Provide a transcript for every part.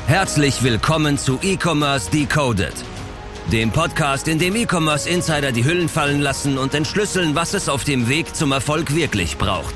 Herzlich willkommen zu E-Commerce Decoded, dem Podcast, in dem E-Commerce Insider die Hüllen fallen lassen und entschlüsseln, was es auf dem Weg zum Erfolg wirklich braucht.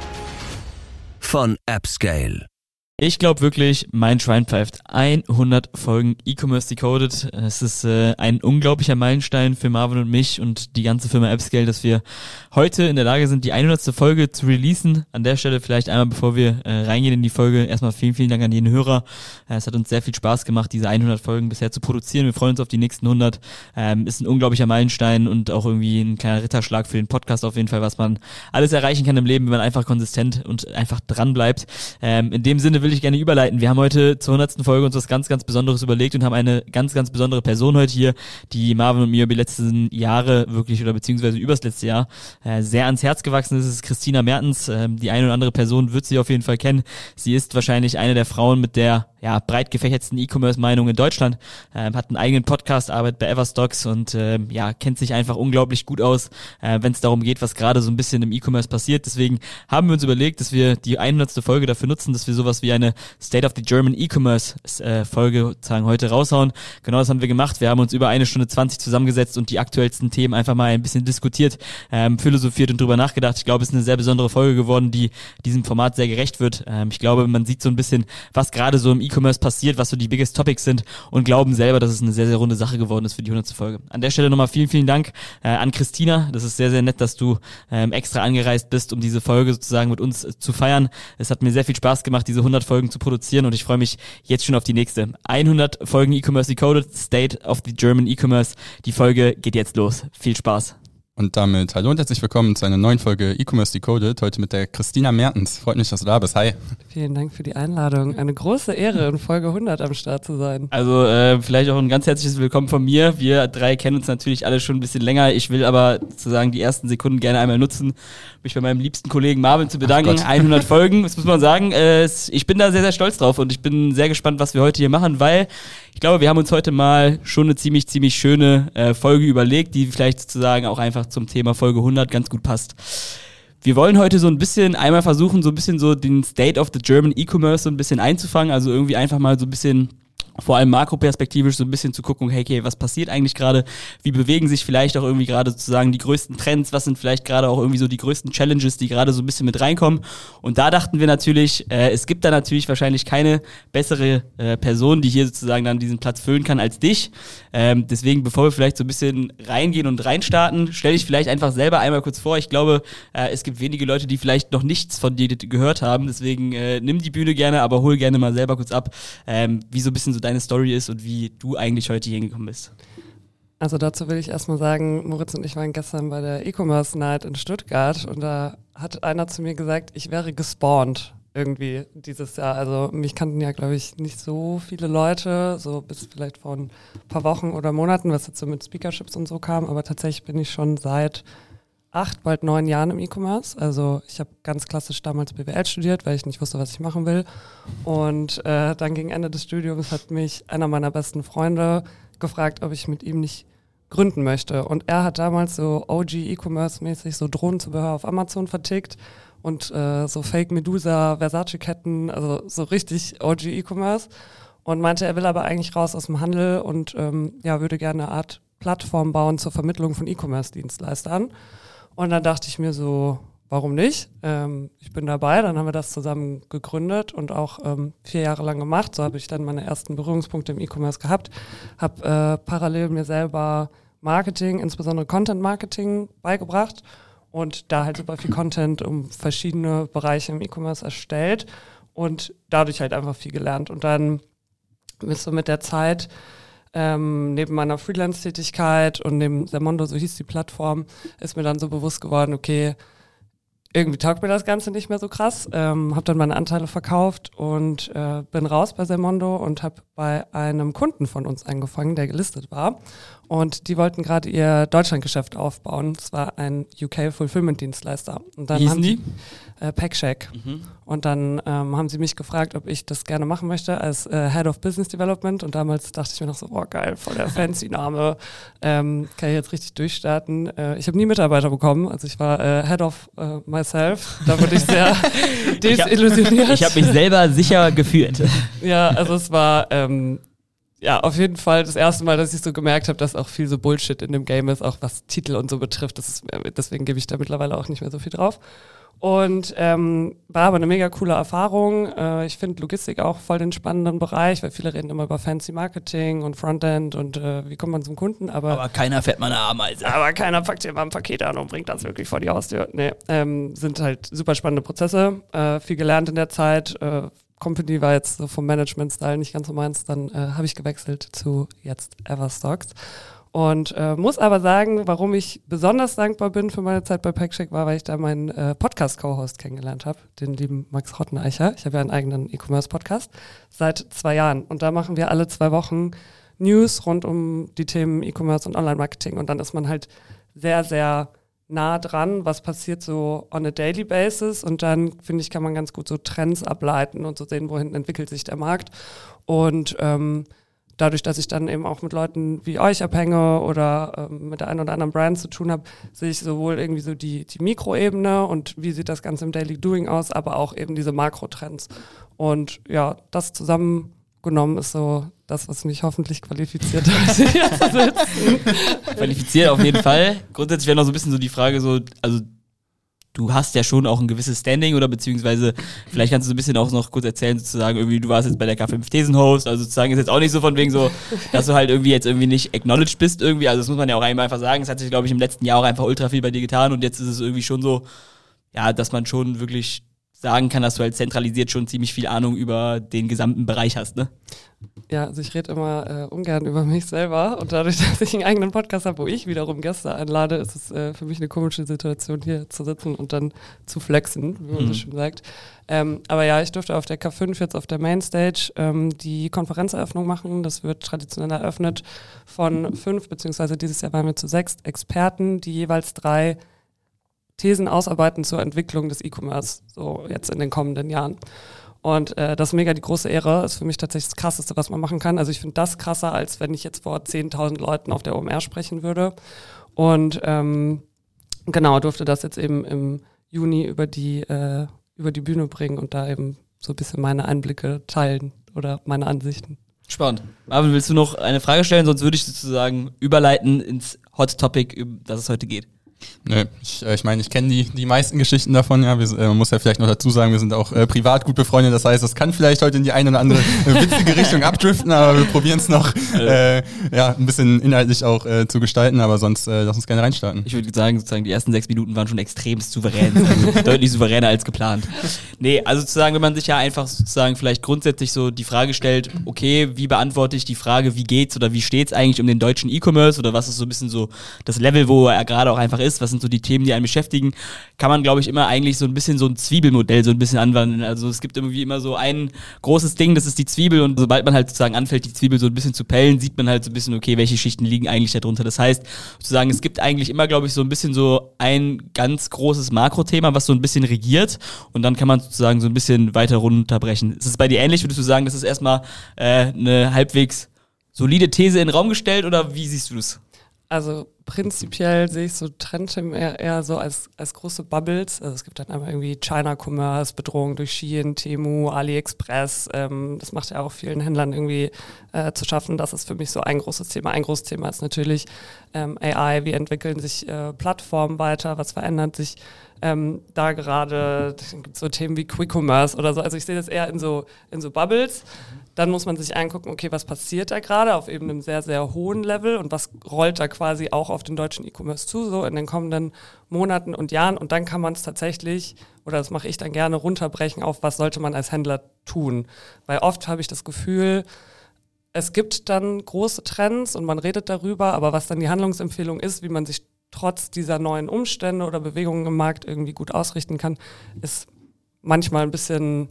Von AppScale. Ich glaube wirklich, mein Schwein pfeift. 100 Folgen E-Commerce Decoded. Es ist ein unglaublicher Meilenstein für Marvin und mich und die ganze Firma AppScale, dass wir heute in der Lage sind, die 100. Folge zu releasen. An der Stelle vielleicht einmal, bevor wir reingehen in die Folge, erstmal vielen, vielen Dank an jeden Hörer. Es hat uns sehr viel Spaß gemacht, diese 100 Folgen bisher zu produzieren. Wir freuen uns auf die nächsten 100. Ist ein unglaublicher Meilenstein und auch irgendwie ein kleiner Ritterschlag für den Podcast auf jeden Fall, was man alles erreichen kann im Leben, wenn man einfach konsistent und einfach dran bleibt. In dem Sinne will ich gerne überleiten. Wir haben heute zur 100. Folge uns was ganz, ganz Besonderes überlegt und haben eine ganz, ganz besondere Person heute hier, die Marvin und mir über die letzten Jahre wirklich oder beziehungsweise übers letzte Jahr sehr ans Herz gewachsen ist. Es ist Christina Mertens. Die eine oder andere Person wird sie auf jeden Fall kennen. Sie ist wahrscheinlich eine der Frauen mit der breit gefächertsten E-Commerce-Meinung in Deutschland, hat einen eigenen Podcast, arbeitet bei Everstocks und kennt sich einfach unglaublich gut aus, wenn es darum geht, was gerade so ein bisschen im E-Commerce passiert. Deswegen haben wir uns überlegt, dass wir die 100. Folge dafür nutzen, dass wir sowas wie eine State of the German E-Commerce Folge sozusagen heute raushauen. Genau das haben wir gemacht. Wir haben uns über 1 Stunde 20 zusammengesetzt und die aktuellsten Themen einfach mal ein bisschen diskutiert, philosophiert und drüber nachgedacht. Ich glaube, es ist eine sehr besondere Folge geworden, die diesem Format sehr gerecht wird. Ich glaube, man sieht so ein bisschen, was gerade so im E-Commerce passiert, was so die biggest Topics sind und glauben selber, dass es eine sehr, sehr runde Sache geworden ist für die 100. Folge. An der Stelle nochmal vielen, vielen Dank an Christina. Das ist sehr, sehr nett, dass du extra angereist bist, um diese Folge sozusagen mit uns zu feiern. Es hat mir sehr viel Spaß gemacht, diese 100 Folgen zu produzieren und ich freue mich jetzt schon auf die nächste. 100 Folgen E-Commerce Decoded, State of the German E-Commerce. Die Folge geht jetzt los. Viel Spaß. Und damit hallo und herzlich willkommen zu einer neuen Folge E-Commerce Decoded, heute mit der Christina Mertens. Freut mich, dass du da bist. Hi. Vielen Dank für die Einladung. Eine große Ehre, in Folge 100 am Start zu sein. Also vielleicht auch ein ganz herzliches Willkommen von mir. Wir drei kennen uns natürlich alle schon ein bisschen länger. Ich will aber sozusagen die ersten Sekunden gerne einmal nutzen, mich bei meinem liebsten Kollegen Marvin zu bedanken. 100 Folgen, das muss man sagen. Ich bin da sehr, sehr stolz drauf und ich bin sehr gespannt, was wir heute hier machen, weil ich glaube, wir haben uns heute mal schon eine ziemlich, ziemlich schöne Folge überlegt, die vielleicht sozusagen auch einfach zum Thema Folge 100 ganz gut passt. Wir wollen heute so ein bisschen einmal versuchen, so ein bisschen so den State of the German E-Commerce so ein bisschen einzufangen, also irgendwie einfach mal so ein bisschen vor allem makroperspektivisch so ein bisschen zu gucken, hey, okay, was passiert eigentlich gerade, wie bewegen sich vielleicht auch irgendwie gerade sozusagen die größten Trends, was sind vielleicht gerade auch irgendwie so die größten Challenges, die gerade so ein bisschen mit reinkommen. Und da dachten wir natürlich, es gibt da natürlich wahrscheinlich keine bessere Person, die hier sozusagen dann diesen Platz füllen kann als dich. Deswegen, bevor wir vielleicht so ein bisschen reingehen und reinstarten, stell dich vielleicht einfach selber einmal kurz vor. Ich glaube, es gibt wenige Leute, die vielleicht noch nichts von dir gehört haben, deswegen nimm die Bühne gerne, aber hol gerne mal selber kurz ab, wie so ein bisschen so deine Story ist und wie du eigentlich heute hier hingekommen bist. Also dazu will ich erstmal sagen, Moritz und ich waren gestern bei der E-Commerce Night in Stuttgart und da hat einer zu mir gesagt, ich wäre gespawnt irgendwie dieses Jahr. Also mich kannten ja, glaube ich, nicht so viele Leute, so bis vielleicht vor ein paar Wochen oder Monaten, was jetzt so mit Speakerships und so kam, aber tatsächlich bin ich schon seit 8, bald 9 Jahren im E-Commerce. Also ich habe ganz klassisch damals BWL studiert, weil ich nicht wusste, was ich machen will. Und dann gegen Ende des Studiums hat mich einer meiner besten Freunde gefragt, ob ich mit ihm nicht gründen möchte. Und er hat damals so OG E-Commerce-mäßig so Drohnenzubehör auf Amazon vertickt und so Fake Medusa, Versace-Ketten, also so richtig OG E-Commerce. Und meinte, er will aber eigentlich raus aus dem Handel und würde gerne eine Art Plattform bauen zur Vermittlung von E-Commerce-Dienstleistern. Und dann dachte ich mir so, warum nicht? Ich bin dabei, dann haben wir das zusammen gegründet und auch 4 Jahre lang gemacht. So habe ich dann meine ersten Berührungspunkte im E-Commerce gehabt. Habe parallel mir selber Marketing, insbesondere Content-Marketing beigebracht und da halt super viel Content um verschiedene Bereiche im E-Commerce erstellt und dadurch halt einfach viel gelernt. Und dann bist du mit der Zeit neben meiner Freelance-Tätigkeit und neben Zalando, so hieß die Plattform, ist mir dann so bewusst geworden, okay, irgendwie taugt mir das Ganze nicht mehr so krass. Habe dann meine Anteile verkauft und bin raus bei Zalando und habe bei einem Kunden von uns angefangen, der gelistet war. Und die wollten gerade ihr Deutschlandgeschäft aufbauen. Das war ein UK-Fulfillment-Dienstleister. Und dann Wie hießen die? PackShack. Und dann haben sie mich gefragt, ob ich das gerne machen möchte als Head of Business Development. Und damals dachte ich mir noch so, oh geil, voll der fancy Name, kann ich jetzt richtig durchstarten. Ich habe nie Mitarbeiter bekommen, also ich war Head of myself. Da wurde ich sehr desillusioniert. Ich habe mich selber sicher geführt. Ja, also es war auf jeden Fall das erste Mal, dass ich so gemerkt habe, dass auch viel so Bullshit in dem Game ist, auch was Titel und so betrifft. Deswegen gebe ich da mittlerweile auch nicht mehr so viel drauf. Und war aber eine mega coole Erfahrung. Ich finde Logistik auch voll den spannenden Bereich, weil viele reden immer über Fancy Marketing und Frontend und wie kommt man zum Kunden. Aber keiner fährt mal eine Ameise. Aber keiner packt dir mal ein Paket an und bringt das wirklich vor die Haustür. Nee, sind halt super spannende Prozesse. Viel gelernt in der Zeit. Company war jetzt so vom Management-Style nicht ganz so meins. Dann habe ich gewechselt zu jetzt Everstocks. Und muss aber sagen, warum ich besonders dankbar bin für meine Zeit bei PackShack war, weil ich da meinen Podcast-Co-Host kennengelernt habe, den lieben Max Rotteneicher. Ich habe ja einen eigenen E-Commerce-Podcast seit 2 Jahren. Und da machen wir alle 2 Wochen News rund um die Themen E-Commerce und Online-Marketing. Und dann ist man halt sehr, sehr nah dran, was passiert so on a daily basis. Und dann, finde ich, kann man ganz gut so Trends ableiten und so sehen, wohin entwickelt sich der Markt. Und dadurch, dass ich dann eben auch mit Leuten wie euch abhänge oder mit der einen oder anderen Brand zu tun habe, sehe ich sowohl irgendwie so die Mikroebene und wie sieht das Ganze im Daily Doing aus, aber auch eben diese Makrotrends. Und ja, das zusammengenommen ist so das, was mich hoffentlich qualifiziert hat, hier zu sitzen. Qualifiziert auf jeden Fall. Grundsätzlich wäre noch so ein bisschen so die Frage so, also du hast ja schon auch ein gewisses Standing oder beziehungsweise vielleicht kannst du so ein bisschen auch noch kurz erzählen, sozusagen irgendwie, du warst jetzt bei der K5 Thesen-Host, also sozusagen ist jetzt auch nicht so von wegen so, dass du halt irgendwie jetzt irgendwie nicht acknowledged bist irgendwie, also das muss man ja auch einfach sagen, es hat sich, glaube ich, im letzten Jahr auch einfach ultra viel bei dir getan und jetzt ist es irgendwie schon so, ja, dass man schon wirklich sagen kann, dass du halt zentralisiert schon ziemlich viel Ahnung über den gesamten Bereich hast, ne? Ja, also ich rede immer ungern über mich selber und dadurch, dass ich einen eigenen Podcast habe, wo ich wiederum Gäste einlade, ist es für mich eine komische Situation, hier zu sitzen und dann zu flexen, wie man so schön sagt. Aber ja, ich durfte auf der K5 jetzt auf der Mainstage die Konferenzeröffnung machen. Das wird traditionell eröffnet von 5, beziehungsweise dieses Jahr waren wir zu 6 Experten, die jeweils 3 Thesen ausarbeiten zur Entwicklung des E-Commerce, so jetzt in den kommenden Jahren. Und das ist mega die große Ehre, ist für mich tatsächlich das Krasseste, was man machen kann. Also ich finde das krasser, als wenn ich jetzt vor 10.000 Leuten auf der OMR sprechen würde. Und genau, durfte das jetzt eben im Juni über die Bühne bringen und da eben so ein bisschen meine Einblicke teilen oder meine Ansichten. Spannend. Marvin, willst du noch eine Frage stellen? Sonst würde ich sozusagen überleiten ins Hot Topic, um das es heute geht. Nö, ich meine, ich kenne die meisten Geschichten davon, ja. Man muss ja vielleicht noch dazu sagen, wir sind auch privat gut befreundet, das heißt, das kann vielleicht heute in die eine oder andere witzige Richtung abdriften, aber wir probieren es noch ein bisschen inhaltlich auch zu gestalten, aber sonst lass uns gerne reinstarten. Ich würde sagen, sozusagen die ersten 6 Minuten waren schon extremst souverän, also deutlich souveräner als geplant. Nee, also sozusagen, wenn man sich ja einfach sozusagen vielleicht grundsätzlich so die Frage stellt, okay, wie beantworte ich die Frage, wie geht's oder wie steht's eigentlich um den deutschen E-Commerce oder was ist so ein bisschen so das Level, wo er gerade auch einfach ist, was sind so die Themen, die einen beschäftigen, kann man, glaube ich, immer eigentlich so ein bisschen so ein Zwiebelmodell so ein bisschen anwenden. Also es gibt irgendwie immer so ein großes Ding, das ist die Zwiebel und sobald man halt sozusagen anfängt, die Zwiebel so ein bisschen zu pellen, sieht man halt so ein bisschen, okay, welche Schichten liegen eigentlich darunter. Das heißt, sozusagen, es gibt eigentlich immer, glaube ich, so ein bisschen so ein ganz großes Makrothema, was so ein bisschen regiert und dann kann man sozusagen so ein bisschen weiter runterbrechen. Ist es bei dir ähnlich? Würdest du sagen, das ist erstmal eine halbwegs solide These in den Raum gestellt oder wie siehst du das? Also prinzipiell sehe ich so Trendthemen eher so als große Bubbles. Also es gibt dann einmal irgendwie China-Commerce, Bedrohung durch Shein, Temu, AliExpress. Das macht ja auch vielen Händlern irgendwie zu schaffen. Das ist für mich so ein großes Thema. Ein großes Thema ist natürlich AI. Wie entwickeln sich Plattformen weiter? Was verändert sich da gerade? Gibt es so Themen wie Quick Commerce oder so. Also ich sehe das eher in so Bubbles. Dann muss man sich angucken, okay, was passiert da gerade auf eben einem sehr, sehr hohen Level und was rollt da quasi auch auf den deutschen E-Commerce zu, so in den kommenden Monaten und Jahren. Und dann kann man es tatsächlich, oder das mache ich dann gerne, runterbrechen auf, was sollte man als Händler tun. Weil oft habe ich das Gefühl, es gibt dann große Trends und man redet darüber, aber was dann die Handlungsempfehlung ist, wie man sich trotz dieser neuen Umstände oder Bewegungen im Markt irgendwie gut ausrichten kann, ist manchmal ein bisschen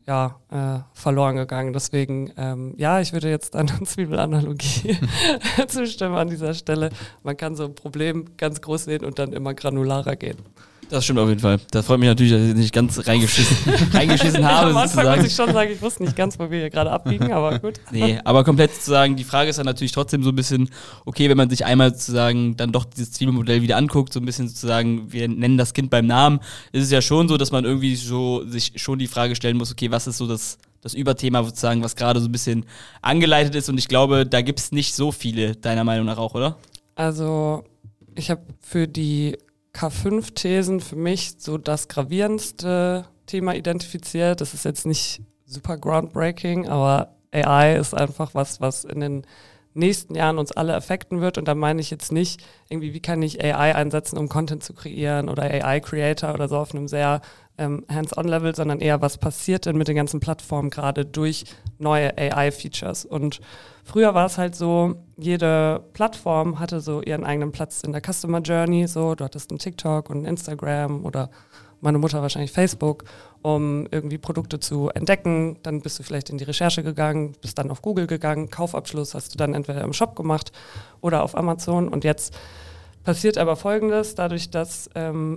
verloren gegangen. Deswegen, ich würde jetzt an eine Zwiebelanalogie zustimmen an dieser Stelle. Man kann so ein Problem ganz groß sehen und dann immer granularer gehen. Das stimmt auf jeden Fall. Das freut mich natürlich, dass ich nicht ganz reingeschissen habe. Am Anfang sozusagen. muss ich schon sagen, ich wusste nicht ganz, wo wir hier gerade abbiegen, aber gut. Nee, aber komplett sozusagen, die Frage ist dann natürlich trotzdem so ein bisschen, okay, wenn man sich einmal sozusagen dann doch dieses Zielmodell wieder anguckt, so ein bisschen sozusagen, wir nennen das Kind beim Namen, ist es ja schon so, dass man irgendwie so sich schon die Frage stellen muss, okay, was ist so das Überthema sozusagen, was gerade so ein bisschen angeleitet ist, und ich glaube, da gibt es nicht so viele, deiner Meinung nach auch, oder? Also ich habe für die K5-Thesen für mich so das gravierendste Thema identifiziert. Das ist jetzt nicht super groundbreaking, aber AI ist einfach was in den nächsten Jahren uns alle affekten wird. Und da meine ich jetzt nicht irgendwie, wie kann ich AI einsetzen, um Content zu kreieren oder AI-Creator oder so auf einem sehr Hands-on-Level, sondern eher, was passiert denn mit den ganzen Plattformen gerade durch neue AI-Features. Und früher war es halt so, jede Plattform hatte so ihren eigenen Platz in der Customer Journey. So, du hattest einen TikTok und einen Instagram oder meine Mutter wahrscheinlich Facebook, um irgendwie Produkte zu entdecken. Dann bist du vielleicht in die Recherche gegangen, bist dann auf Google gegangen, Kaufabschluss hast du dann entweder im Shop gemacht oder auf Amazon. Und jetzt passiert aber Folgendes, dadurch, dass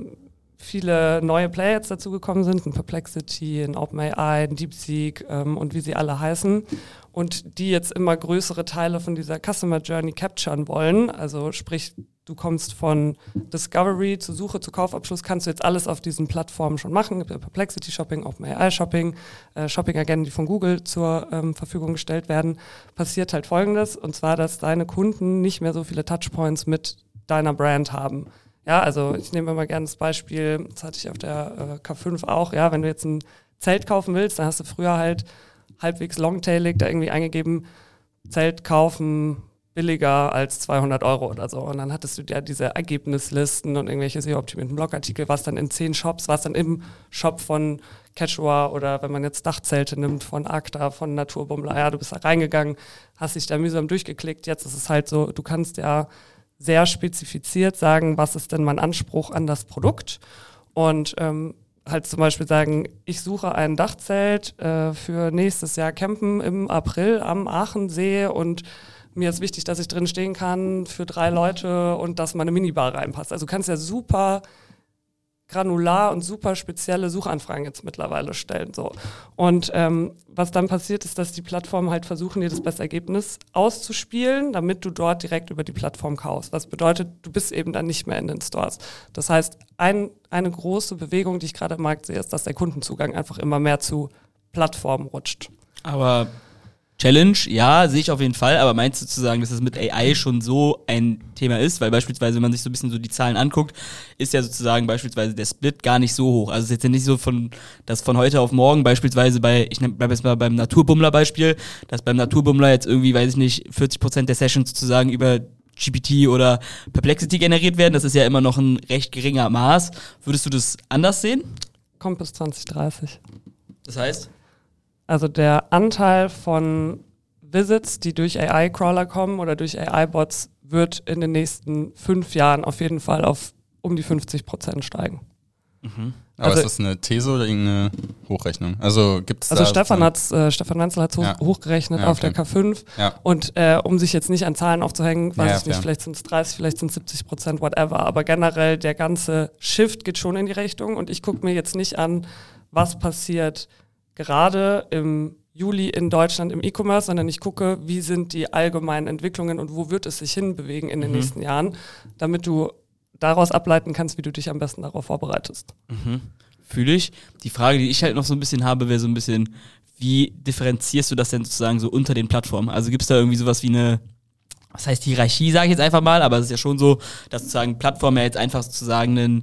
viele neue Player jetzt dazugekommen sind, ein Perplexity, ein OpenAI, ein DeepSeek und wie sie alle heißen, und die jetzt immer größere Teile von dieser Customer Journey capturen wollen. Also sprich, du kommst von Discovery zu Suche zu Kaufabschluss, kannst du jetzt alles auf diesen Plattformen schon machen. Perplexity Shopping, OpenAI Shopping, Shopping-Agenten, die von Google zur Verfügung gestellt werden. Passiert halt Folgendes, und zwar, dass deine Kunden nicht mehr so viele Touchpoints mit deiner Brand haben. Ja, also ich nehme immer gerne das Beispiel, das hatte ich auf der K5 auch, ja, wenn du jetzt ein Zelt kaufen willst, dann hast du früher halt halbwegs longtailig da irgendwie eingegeben, Zelt kaufen billiger als 200 € oder so. Und dann hattest du ja diese Ergebnislisten und irgendwelche SEO-optimierten Blogartikel, was dann in 10 Shops, was dann im Shop von Quechua oder wenn man jetzt Dachzelte nimmt von Acta, von Naturbummler, ja, du bist da reingegangen, hast dich da mühsam durchgeklickt. Jetzt ist es halt so, du kannst ja sehr spezifiziert sagen, was ist denn mein Anspruch an das Produkt, und halt zum Beispiel sagen, ich suche ein Dachzelt für nächstes Jahr campen im April am Aachensee, und mir ist wichtig, dass ich drin stehen kann für 3 Leute und dass meine Minibar reinpasst. Also du kannst ja super granular und super spezielle Suchanfragen jetzt mittlerweile stellen. So. Und was dann passiert, ist, dass die Plattformen halt versuchen, dir das beste Ergebnis auszuspielen, damit du dort direkt über die Plattform kaufst. Was bedeutet, du bist eben dann nicht mehr in den Stores. Das heißt, eine große Bewegung, die ich gerade im Markt sehe, ist, dass der Kundenzugang einfach immer mehr zu Plattformen rutscht. Aber Challenge, ja, sehe ich auf jeden Fall, aber meinst du zu sagen, dass es mit AI schon so ein Thema ist? Weil beispielsweise, wenn man sich so ein bisschen so die Zahlen anguckt, ist ja sozusagen beispielsweise der Split gar nicht so hoch. Also es ist jetzt ja nicht so dass von heute auf morgen beispielsweise bleib jetzt mal beim Naturbummler-Beispiel, dass beim Naturbummler jetzt irgendwie, weiß ich nicht, 40% der Sessions sozusagen über GPT oder Perplexity generiert werden. Das ist ja immer noch ein recht geringer Maß. Würdest du das anders sehen? Kommt bis 2030. Das heißt? Also der Anteil von Visits, die durch AI-Crawler kommen oder durch AI-Bots, wird in den nächsten 5 Jahren auf jeden Fall auf um die 50% steigen. Mhm. Aber also, ist das eine These oder irgendeine Hochrechnung? Also gibt es also Stefan Wenzel hat es hochgerechnet auf der K5. Ja. Und um sich jetzt nicht an Zahlen aufzuhängen, weiß ich nicht, fair. vielleicht sind es 30, vielleicht sind es 70%, whatever. Aber generell der ganze Shift geht schon in die Richtung. Und ich gucke mir jetzt nicht an, was passiert gerade im Juli in Deutschland im E-Commerce, sondern ich gucke, wie sind die allgemeinen Entwicklungen und wo wird es sich hinbewegen in den nächsten Jahren, damit du daraus ableiten kannst, wie du dich am besten darauf vorbereitest. Mhm. Fühle ich. Die Frage, die ich halt noch so ein bisschen habe, wäre so ein bisschen, wie differenzierst du das denn sozusagen so unter den Plattformen? Also gibt es da irgendwie sowas wie eine, was heißt Hierarchie, sage ich jetzt einfach mal, aber es ist ja schon so, dass sozusagen Plattform ja jetzt einfach sozusagen ein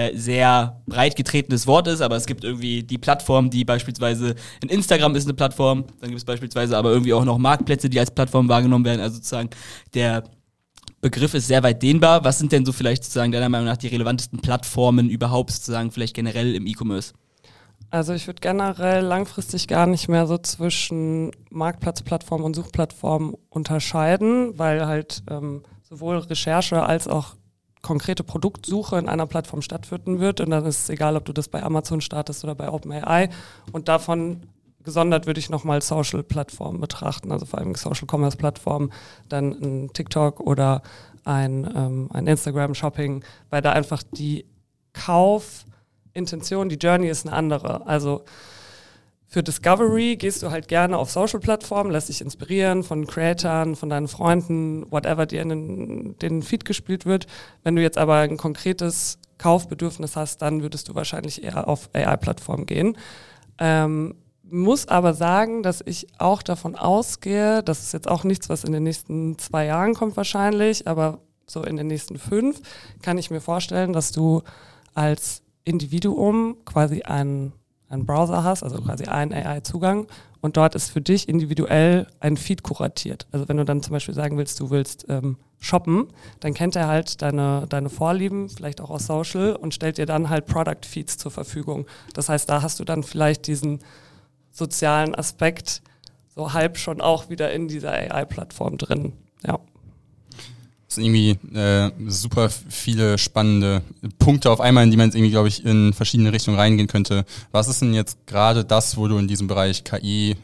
sehr breit getretenes Wort ist, aber es gibt irgendwie die Plattform, die beispielsweise, in Instagram ist eine Plattform, dann gibt es beispielsweise aber irgendwie auch noch Marktplätze, die als Plattform wahrgenommen werden, also sozusagen der Begriff ist sehr weit dehnbar. Was sind denn so vielleicht sozusagen deiner Meinung nach die relevantesten Plattformen überhaupt sozusagen vielleicht generell im E-Commerce? Also ich würde generell langfristig gar nicht mehr so zwischen Marktplatzplattform und Suchplattform unterscheiden, weil halt sowohl Recherche als auch konkrete Produktsuche in einer Plattform stattfinden wird. Und dann ist es egal, ob du das bei Amazon startest oder bei OpenAI. Und davon gesondert würde ich nochmal Social-Plattformen betrachten, also vor allem Social-Commerce-Plattformen, dann ein TikTok oder ein Instagram-Shopping, weil da einfach die Kaufintention, die Journey ist eine andere. Also für Discovery gehst du halt gerne auf Social-Plattformen, lässt dich inspirieren von Creatoren, von deinen Freunden, whatever dir in den Feed gespielt wird. Wenn du jetzt aber ein konkretes Kaufbedürfnis hast, dann würdest du wahrscheinlich eher auf AI-Plattformen gehen. Muss aber sagen, dass ich auch davon ausgehe, das ist jetzt auch nichts, was in den nächsten 2 Jahren kommt wahrscheinlich, aber so in den nächsten 5 kann ich mir vorstellen, dass du als Individuum quasi einen Browser hast, also quasi einen AI-Zugang und dort ist für dich individuell ein Feed kuratiert. Also wenn du dann zum Beispiel sagen willst, du willst shoppen, dann kennt er halt deine Vorlieben, vielleicht auch aus Social und stellt dir dann halt Product-Feeds zur Verfügung. Das heißt, da hast du dann vielleicht diesen sozialen Aspekt so halb schon auch wieder in dieser AI-Plattform drin. Ja. Das sind irgendwie super viele spannende Punkte auf einmal, in die man jetzt irgendwie, glaube ich, in verschiedene Richtungen reingehen könnte. Was ist denn jetzt gerade das, wo du in diesem Bereich KI,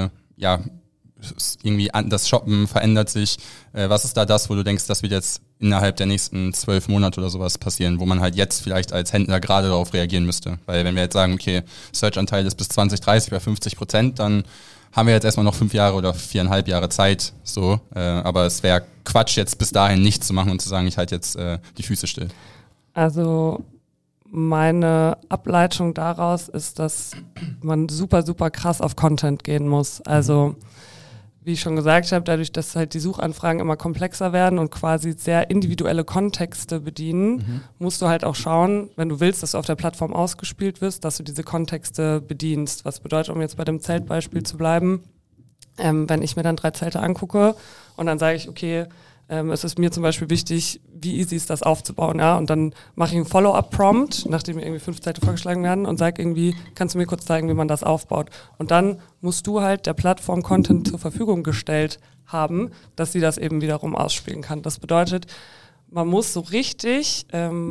irgendwie das Shoppen verändert sich? Was ist da das, wo du denkst, das wird jetzt innerhalb der nächsten 12 Monate oder sowas passieren, wo man halt jetzt vielleicht als Händler gerade darauf reagieren müsste? Weil wenn wir jetzt sagen, okay, Search-Anteil ist bis 2030 bei 50%, dann haben wir jetzt erstmal noch 5 Jahre oder 4,5 Jahre Zeit, so. Aber es wäre Quatsch, jetzt bis dahin nichts zu machen und zu sagen, ich halte jetzt die Füße still. Also meine Ableitung daraus ist, dass man super, super krass auf Content gehen muss. Also wie ich schon gesagt habe, dadurch, dass halt die Suchanfragen immer komplexer werden und quasi sehr individuelle Kontexte bedienen, musst du halt auch schauen, wenn du willst, dass du auf der Plattform ausgespielt wirst, dass du diese Kontexte bedienst. Was bedeutet, um jetzt bei dem Zeltbeispiel zu bleiben, wenn ich mir dann 3 Zelte angucke und dann sage ich, okay, es ist mir zum Beispiel wichtig, wie easy ist das aufzubauen, ja, und dann mache ich einen Follow-up-Prompt, nachdem mir irgendwie 5 Zelte vorgeschlagen werden und sage irgendwie, kannst du mir kurz zeigen, wie man das aufbaut? Und dann musst du halt der Plattform Content zur Verfügung gestellt haben, dass sie das eben wiederum ausspielen kann. Das bedeutet, man muss so richtig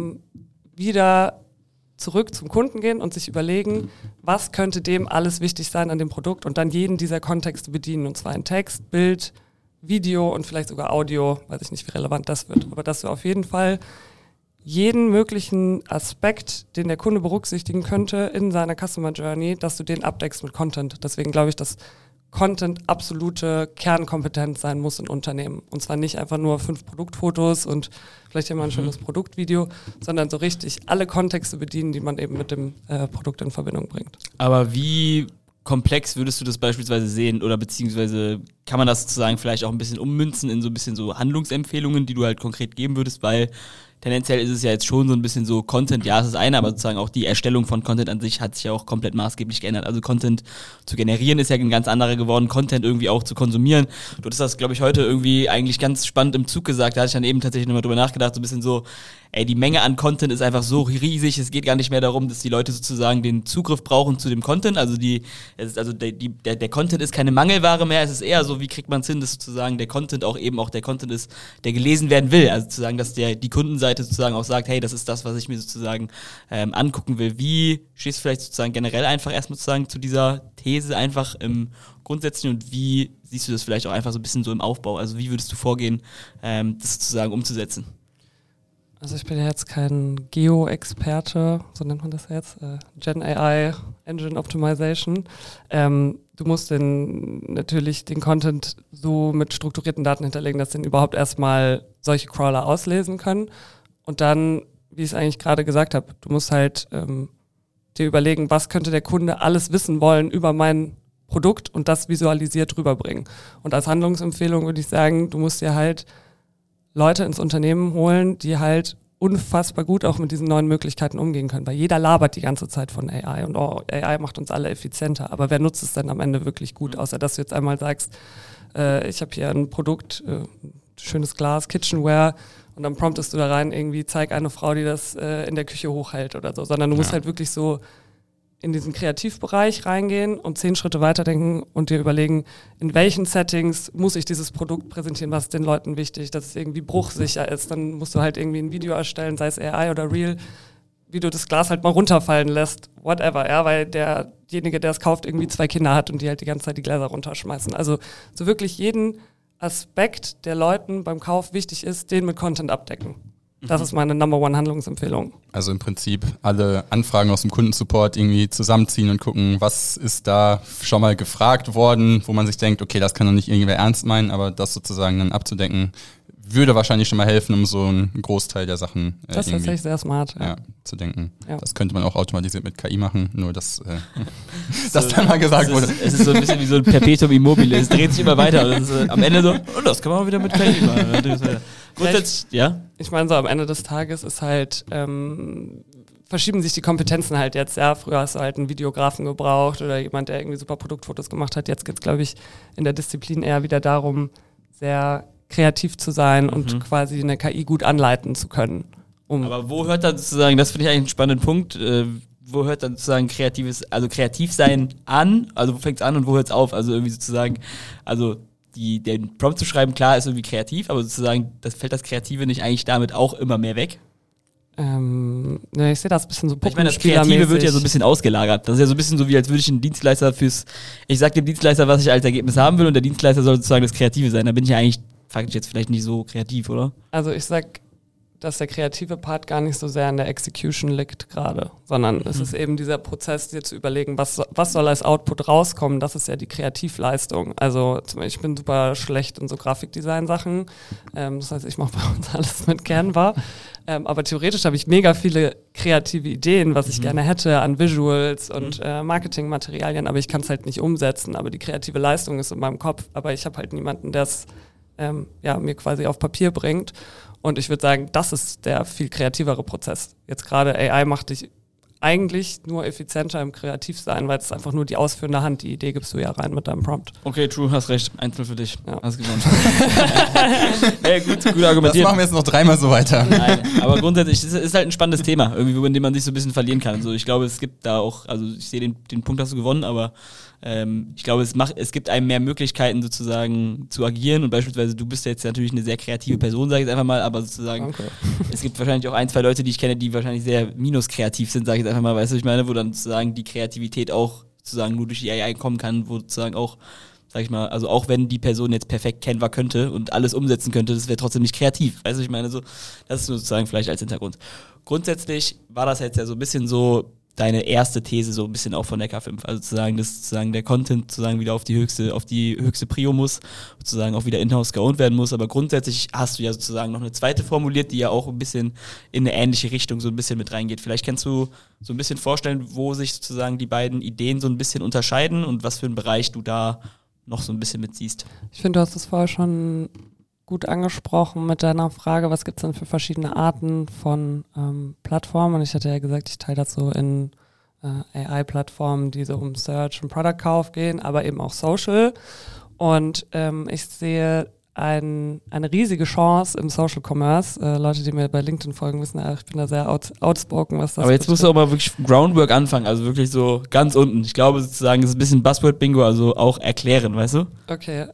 wieder zurück zum Kunden gehen und sich überlegen, was könnte dem alles wichtig sein an dem Produkt und dann jeden dieser Kontexte bedienen, und zwar in Text, Bild, Video und vielleicht sogar Audio, weiß ich nicht, wie relevant das wird, aber dass du auf jeden Fall jeden möglichen Aspekt, den der Kunde berücksichtigen könnte in seiner Customer Journey, dass du den abdeckst mit Content. Deswegen glaube ich, dass Content absolute Kernkompetenz sein muss in Unternehmen. Und zwar nicht einfach nur 5 Produktfotos und vielleicht hier mal ein schönes Produktvideo, sondern so richtig alle Kontexte bedienen, die man eben mit dem Produkt in Verbindung bringt. Aber wie komplex würdest du das beispielsweise sehen oder beziehungsweise kann man das sozusagen vielleicht auch ein bisschen ummünzen in so ein bisschen so Handlungsempfehlungen, die du halt konkret geben würdest, weil tendenziell ist es ja jetzt schon so ein bisschen so Content, ja, es ist eine, aber sozusagen auch die Erstellung von Content an sich hat sich ja auch komplett maßgeblich geändert. Also Content zu generieren ist ja ein ganz anderer geworden, Content irgendwie auch zu konsumieren. Du hattest das, glaube ich, heute irgendwie eigentlich ganz spannend im Zug gesagt, da hatte ich dann eben tatsächlich nochmal drüber nachgedacht, so ein bisschen so, die Menge an Content ist einfach so riesig, es geht gar nicht mehr darum, dass die Leute sozusagen den Zugriff brauchen zu dem Content, der Content ist keine Mangelware mehr, es ist eher so, wie kriegt man es hin, dass sozusagen der Content auch eben auch der Content ist, der gelesen werden will, also sozusagen, dass die Kundenseite sozusagen auch sagt, hey, das ist das, was ich mir sozusagen angucken will. Wie stehst du vielleicht sozusagen generell einfach erstmal sozusagen zu dieser These einfach im Grundsätzlichen und wie siehst du das vielleicht auch einfach so ein bisschen so im Aufbau, also wie würdest du vorgehen, das sozusagen umzusetzen? Also ich bin ja jetzt kein Geo-Experte, so nennt man das jetzt, Gen AI, Engine Optimization. Du musst natürlich den Content so mit strukturierten Daten hinterlegen, dass den überhaupt erstmal solche Crawler auslesen können. Und dann, wie ich es eigentlich gerade gesagt habe, du musst halt dir überlegen, was könnte der Kunde alles wissen wollen über mein Produkt und das visualisiert rüberbringen. Und als Handlungsempfehlung würde ich sagen, du musst dir halt Leute ins Unternehmen holen, die halt unfassbar gut auch mit diesen neuen Möglichkeiten umgehen können. Weil jeder labert die ganze Zeit von AI und AI macht uns alle effizienter. Aber wer nutzt es denn am Ende wirklich gut? Außer dass du jetzt einmal sagst, ich habe hier ein Produkt, schönes Glas, Kitchenware, und dann promptest du da rein, irgendwie zeig eine Frau, die das in der Küche hochhält oder so. Sondern du musst halt wirklich so in diesen Kreativbereich reingehen und 10 Schritte weiterdenken und dir überlegen, in welchen Settings muss ich dieses Produkt präsentieren, was ist den Leuten wichtig, dass es irgendwie bruchsicher ist. Dann musst du halt irgendwie ein Video erstellen, sei es AI oder Real, wie du das Glas halt mal runterfallen lässt, whatever, ja, weil derjenige, der es kauft, irgendwie 2 Kinder hat und die halt die ganze Zeit die Gläser runterschmeißen. Also so wirklich jeden Aspekt, der Leuten beim Kauf wichtig ist, den mit Content abdecken. Das ist meine Number One Handlungsempfehlung. Also im Prinzip alle Anfragen aus dem Kundensupport irgendwie zusammenziehen und gucken, was ist da schon mal gefragt worden, wo man sich denkt, okay, das kann doch nicht irgendwer ernst meinen, aber das sozusagen dann abzudecken, würde wahrscheinlich schon mal helfen, um so einen Großteil der Sachen das ist tatsächlich sehr smart. Ja, zu denken. Ja. Das könnte man auch automatisiert mit KI machen, nur dass das dann mal gesagt wurde. Es ist so ein bisschen wie so ein Perpetuum immobile, es dreht sich immer weiter und am Ende so, oh, das kann man auch wieder mit KI machen. Grundsätzlich, ja? Ich meine, so am Ende des Tages ist halt, verschieben sich die Kompetenzen halt jetzt, ja. Früher hast du halt einen Videografen gebraucht oder jemand, der irgendwie super Produktfotos gemacht hat. Jetzt geht es, glaube ich, in der Disziplin eher wieder darum, sehr kreativ zu sein und quasi eine KI gut anleiten zu können. Aber wo hört dann sozusagen, das finde ich eigentlich einen spannenden Punkt, wo hört dann sozusagen kreativ sein an, also wo fängt es an und wo hört es auf? Also irgendwie sozusagen, also den Prompt zu schreiben, klar, ist irgendwie kreativ, aber sozusagen, fällt das Kreative nicht eigentlich damit auch immer mehr weg? Ich sehe das ein bisschen so Ich meine, das Kreative wird ja so ein bisschen ausgelagert. Das ist ja so ein bisschen so, wie als würde ich einen Dienstleister ich sage dem Dienstleister, was ich als Ergebnis haben will und der Dienstleister soll sozusagen das Kreative sein. Da bin ich ja eigentlich faktisch jetzt vielleicht nicht so kreativ, oder? Also ich sag, dass der kreative Part gar nicht so sehr an der Execution liegt gerade, sondern es ist eben dieser Prozess, dir zu überlegen, was soll als Output rauskommen, das ist ja die Kreativleistung. Also zum Beispiel, ich bin super schlecht in so Grafikdesign-Sachen, das heißt, ich mache bei uns alles mit Canva, aber theoretisch habe ich mega viele kreative Ideen, was ich gerne hätte an Visuals und Marketingmaterialien, aber ich kann es halt nicht umsetzen, aber die kreative Leistung ist in meinem Kopf, aber ich habe halt niemanden, der es mir quasi auf Papier bringt. Und ich würde sagen, das ist der viel kreativere Prozess. Jetzt gerade AI macht dich eigentlich nur effizienter im Kreativsein, weil es ist einfach nur die ausführende Hand. Die Idee gibst du ja rein mit deinem Prompt. Okay, true, hast recht. 1-0 für dich. Ja. Hast gewonnen. Hey, gut argumentiert. Das machen wir jetzt noch 3-mal so weiter. Nein, aber grundsätzlich es ist halt ein spannendes Thema, irgendwie, in dem man sich so ein bisschen verlieren kann. Also ich glaube, es gibt da auch, also ich sehe den Punkt hast du gewonnen, aber ich glaube, es gibt einem mehr Möglichkeiten sozusagen zu agieren und beispielsweise du bist ja jetzt natürlich eine sehr kreative Person, sage ich jetzt einfach mal, aber sozusagen es gibt wahrscheinlich auch 1-2 Leute, die ich kenne, die wahrscheinlich sehr minuskreativ sind, sage ich jetzt einfach mal, weißt du, was ich meine, wo dann sozusagen die Kreativität auch sozusagen nur durch die AI kommen kann, wo sozusagen auch, sag ich mal, also auch wenn die Person jetzt perfekt Canva könnte und alles umsetzen könnte, das wäre trotzdem nicht kreativ, weißt du, ich meine, so, das ist sozusagen vielleicht als Hintergrund. Grundsätzlich war das jetzt ja so ein bisschen so deine erste These so ein bisschen auch von der K5, also sozusagen, dass sozusagen der Content sozusagen wieder auf die höchste Prio muss, sozusagen auch wieder in-house geowned werden muss, aber grundsätzlich hast du ja sozusagen noch eine zweite formuliert, die ja auch ein bisschen in eine ähnliche Richtung so ein bisschen mit reingeht. Vielleicht kannst du so ein bisschen vorstellen, wo sich sozusagen die beiden Ideen so ein bisschen unterscheiden und was für einen Bereich du da noch so ein bisschen mit siehst. Ich finde, du hast es vorher schon gut angesprochen mit deiner Frage, was gibt es denn für verschiedene Arten von Plattformen? Und ich hatte ja gesagt, ich teile das so in AI-Plattformen, die so um Search und Product-Kauf gehen, aber eben auch Social. Und ich sehe eine riesige Chance im Social Commerce. Leute, die mir bei LinkedIn folgen, wissen ja, ich bin da sehr outspoken, was das Aber jetzt musst du auch mal wirklich Groundwork anfangen, also wirklich so ganz unten. Ich glaube sozusagen, das ist ein bisschen Buzzword-Bingo, also auch erklären, weißt du? Okay,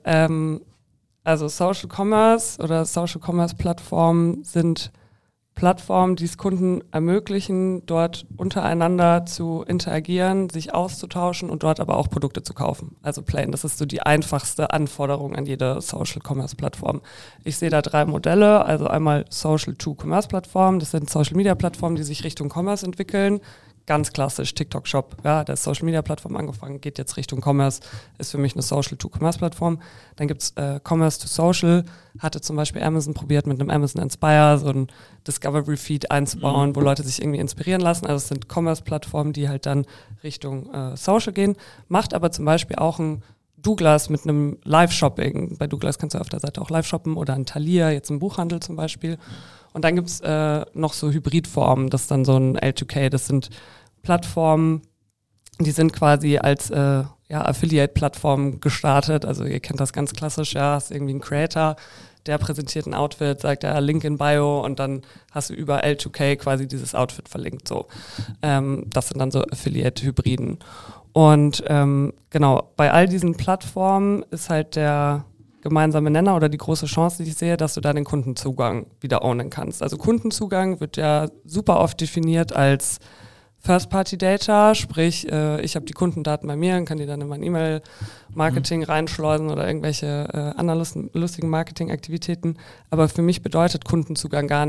also Social Commerce oder Social Commerce Plattformen sind Plattformen, die es Kunden ermöglichen, dort untereinander zu interagieren, sich auszutauschen und dort aber auch Produkte zu kaufen. Also plain, das ist so die einfachste Anforderung an jede Social Commerce Plattform. Ich sehe da 3 Modelle, also einmal Social to Commerce Plattformen, das sind Social Media Plattformen, die sich Richtung Commerce entwickeln. Ganz klassisch TikTok Shop, ja, der ist Social Media Plattform angefangen, geht jetzt Richtung Commerce, ist für mich eine Social to Commerce Plattform. Dann gibt's Commerce to Social, hatte zum Beispiel Amazon probiert mit einem Amazon Inspire so ein Discovery Feed einzubauen, wo Leute sich irgendwie inspirieren lassen. Also es sind Commerce Plattformen, die halt dann Richtung Social gehen. Macht aber zum Beispiel auch ein Douglas mit einem Live-Shopping. Bei Douglas kannst du auf der Seite auch live shoppen oder ein Thalia, jetzt im Buchhandel zum Beispiel. Und dann gibt's noch so Hybridformen, das ist dann so ein L2K, das sind Plattformen, die sind quasi als Affiliate-Plattform gestartet. Also ihr kennt das ganz klassisch, ja, hast irgendwie einen Creator, der präsentiert ein Outfit, sagt ja Link in Bio und dann hast du über L2K quasi dieses Outfit verlinkt. So, das sind dann so Affiliate-Hybriden. Und genau, bei all diesen Plattformen ist halt der gemeinsame Nenner oder die große Chance, die ich sehe, dass du da den Kundenzugang wieder ownen kannst. Also Kundenzugang wird ja super oft definiert als First-Party-Data, sprich, ich habe die Kundendaten bei mir und kann die dann in mein E-Mail-Marketing reinschleusen oder irgendwelche anderen lustigen Marketing-Aktivitäten. Aber für mich bedeutet Kundenzugang gar nicht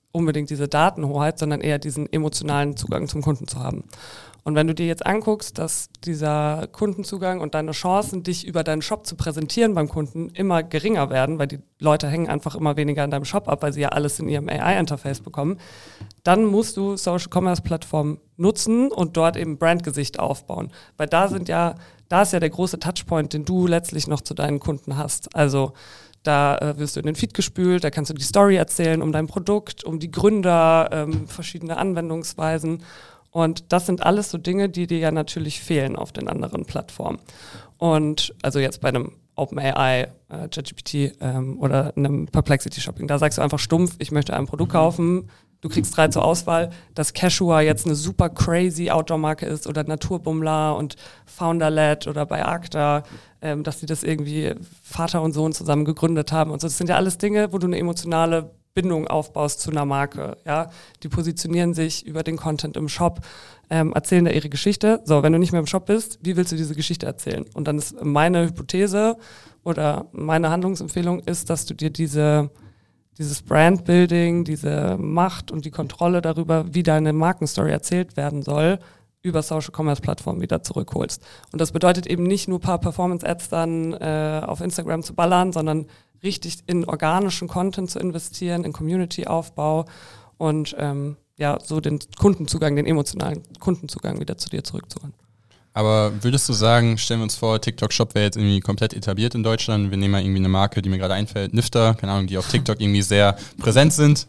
unbedingt diese Datenhoheit, sondern eher diesen emotionalen Zugang zum Kunden zu haben. Und wenn du dir jetzt anguckst, dass dieser Kundenzugang und deine Chancen, dich über deinen Shop zu präsentieren beim Kunden, immer geringer werden, weil die Leute hängen einfach immer weniger an deinem Shop ab, weil sie ja alles in ihrem AI-Interface bekommen, dann musst du Social-Commerce-Plattformen nutzen und dort eben Brandgesicht aufbauen. Weil da ist ja der große Touchpoint, den du letztlich noch zu deinen Kunden hast. Also da wirst du in den Feed gespült, da kannst du die Story erzählen um dein Produkt, um die Gründer, verschiedene Anwendungsweisen. Und das sind alles so Dinge, die dir ja natürlich fehlen auf den anderen Plattformen. Und also jetzt bei einem OpenAI, ChatGPT oder einem Perplexity Shopping, da sagst du einfach stumpf, ich möchte ein Produkt kaufen, du kriegst 3 zur Auswahl, dass Cashua jetzt eine super crazy Outdoor-Marke ist oder Naturbummler und Founderled oder bei Arcta, dass sie das irgendwie Vater und Sohn zusammen gegründet haben und so. Das sind ja alles Dinge, wo du eine emotionale Bindung aufbaust zu einer Marke. Ja? Die positionieren sich über den Content im Shop, erzählen da ihre Geschichte. So, wenn du nicht mehr im Shop bist, wie willst du diese Geschichte erzählen? Und dann ist meine Hypothese oder meine Handlungsempfehlung ist, dass du dir dieses Brandbuilding, diese Macht und die Kontrolle darüber, wie deine Markenstory erzählt werden soll, über Social-Commerce-Plattformen wieder zurückholst. Und das bedeutet eben nicht nur ein paar Performance-Ads dann auf Instagram zu ballern, sondern richtig in organischen Content zu investieren, in Community-Aufbau und so den Kundenzugang, den emotionalen Kundenzugang wieder zu dir zurückzuholen. Aber würdest du sagen, stellen wir uns vor, TikTok Shop wäre jetzt irgendwie komplett etabliert in Deutschland, wir nehmen mal irgendwie eine Marke, die mir gerade einfällt, Nifter, keine Ahnung, die auf TikTok irgendwie sehr präsent sind,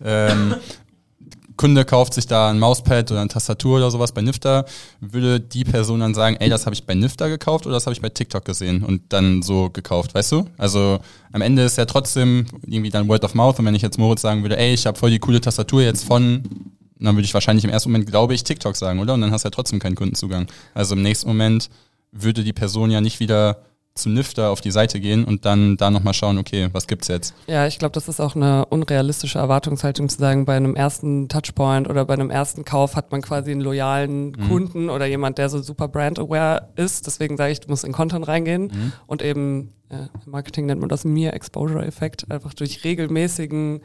Kunde kauft sich da ein Mauspad oder eine Tastatur oder sowas bei Nifter, würde die Person dann sagen, ey, das habe ich bei Nifter gekauft oder das habe ich bei TikTok gesehen und dann so gekauft, weißt du? Also am Ende ist ja trotzdem irgendwie dann Word of Mouth und wenn ich jetzt Moritz sagen würde, ey, ich habe voll die coole Tastatur jetzt von, dann würde ich wahrscheinlich im ersten Moment, glaube ich, TikTok sagen, oder? Und dann hast du ja trotzdem keinen Kundenzugang. Also im nächsten Moment würde die Person ja nicht wieder zu Nifter auf die Seite gehen und dann da nochmal schauen, okay, was gibt's jetzt? Ja, ich glaube, das ist auch eine unrealistische Erwartungshaltung zu sagen, bei einem ersten Touchpoint oder bei einem ersten Kauf hat man quasi einen loyalen Kunden oder jemand, der so super brand-aware ist. Deswegen sage ich, du musst in Content reingehen und eben, im Marketing nennt man das Mere-Exposure-Effekt, einfach durch regelmäßigen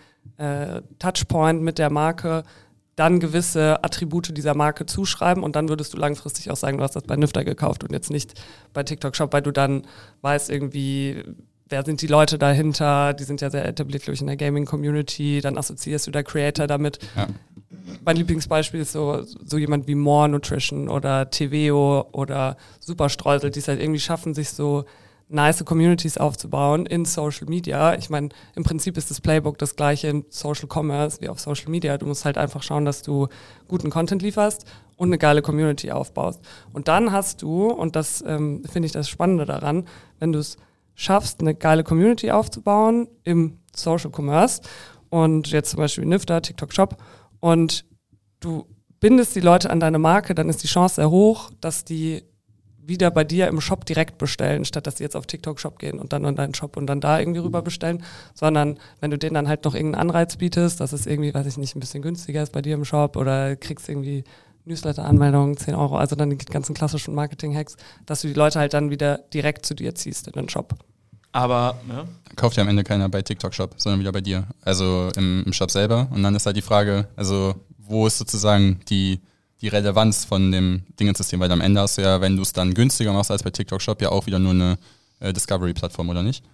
Touchpoint mit der Marke dann gewisse Attribute dieser Marke zuschreiben und dann würdest du langfristig auch sagen, du hast das bei Nifter gekauft und jetzt nicht bei TikTok Shop, weil du dann weißt irgendwie, wer sind die Leute dahinter, die sind ja sehr etabliert, glaube ich, in der Gaming-Community, dann assoziierst du der Creator damit. Ja. Mein Lieblingsbeispiel ist so jemand wie More Nutrition oder TVO oder Superstreusel, die es halt irgendwie schaffen, sich so nice Communities aufzubauen in Social Media. Ich meine, im Prinzip ist das Playbook das gleiche in Social Commerce wie auf Social Media. Du musst halt einfach schauen, dass du guten Content lieferst und eine geile Community aufbaust. Und dann hast du, und das finde ich das Spannende daran, wenn du es schaffst, eine geile Community aufzubauen im Social Commerce und jetzt zum Beispiel Nifter, TikTok Shop und du bindest die Leute an deine Marke, dann ist die Chance sehr hoch, dass die wieder bei dir im Shop direkt bestellen, statt dass sie jetzt auf TikTok Shop gehen und dann in deinen Shop und dann da irgendwie rüber bestellen, sondern wenn du denen dann halt noch irgendeinen Anreiz bietest, dass es irgendwie, weiß ich nicht, ein bisschen günstiger ist bei dir im Shop oder kriegst irgendwie Newsletter-Anmeldungen, 10 €, also dann die ganzen klassischen Marketing-Hacks, dass du die Leute halt dann wieder direkt zu dir ziehst in den Shop. Aber, ja. Kauft ja am Ende keiner bei TikTok Shop, sondern wieder bei dir, also im Shop selber und dann ist halt die Frage, also wo ist sozusagen die Relevanz von dem Dingensystem, weil am Ende hast du ja, wenn du es dann günstiger machst als bei TikTok Shop, ja auch wieder nur eine Discovery-Plattform, oder nicht?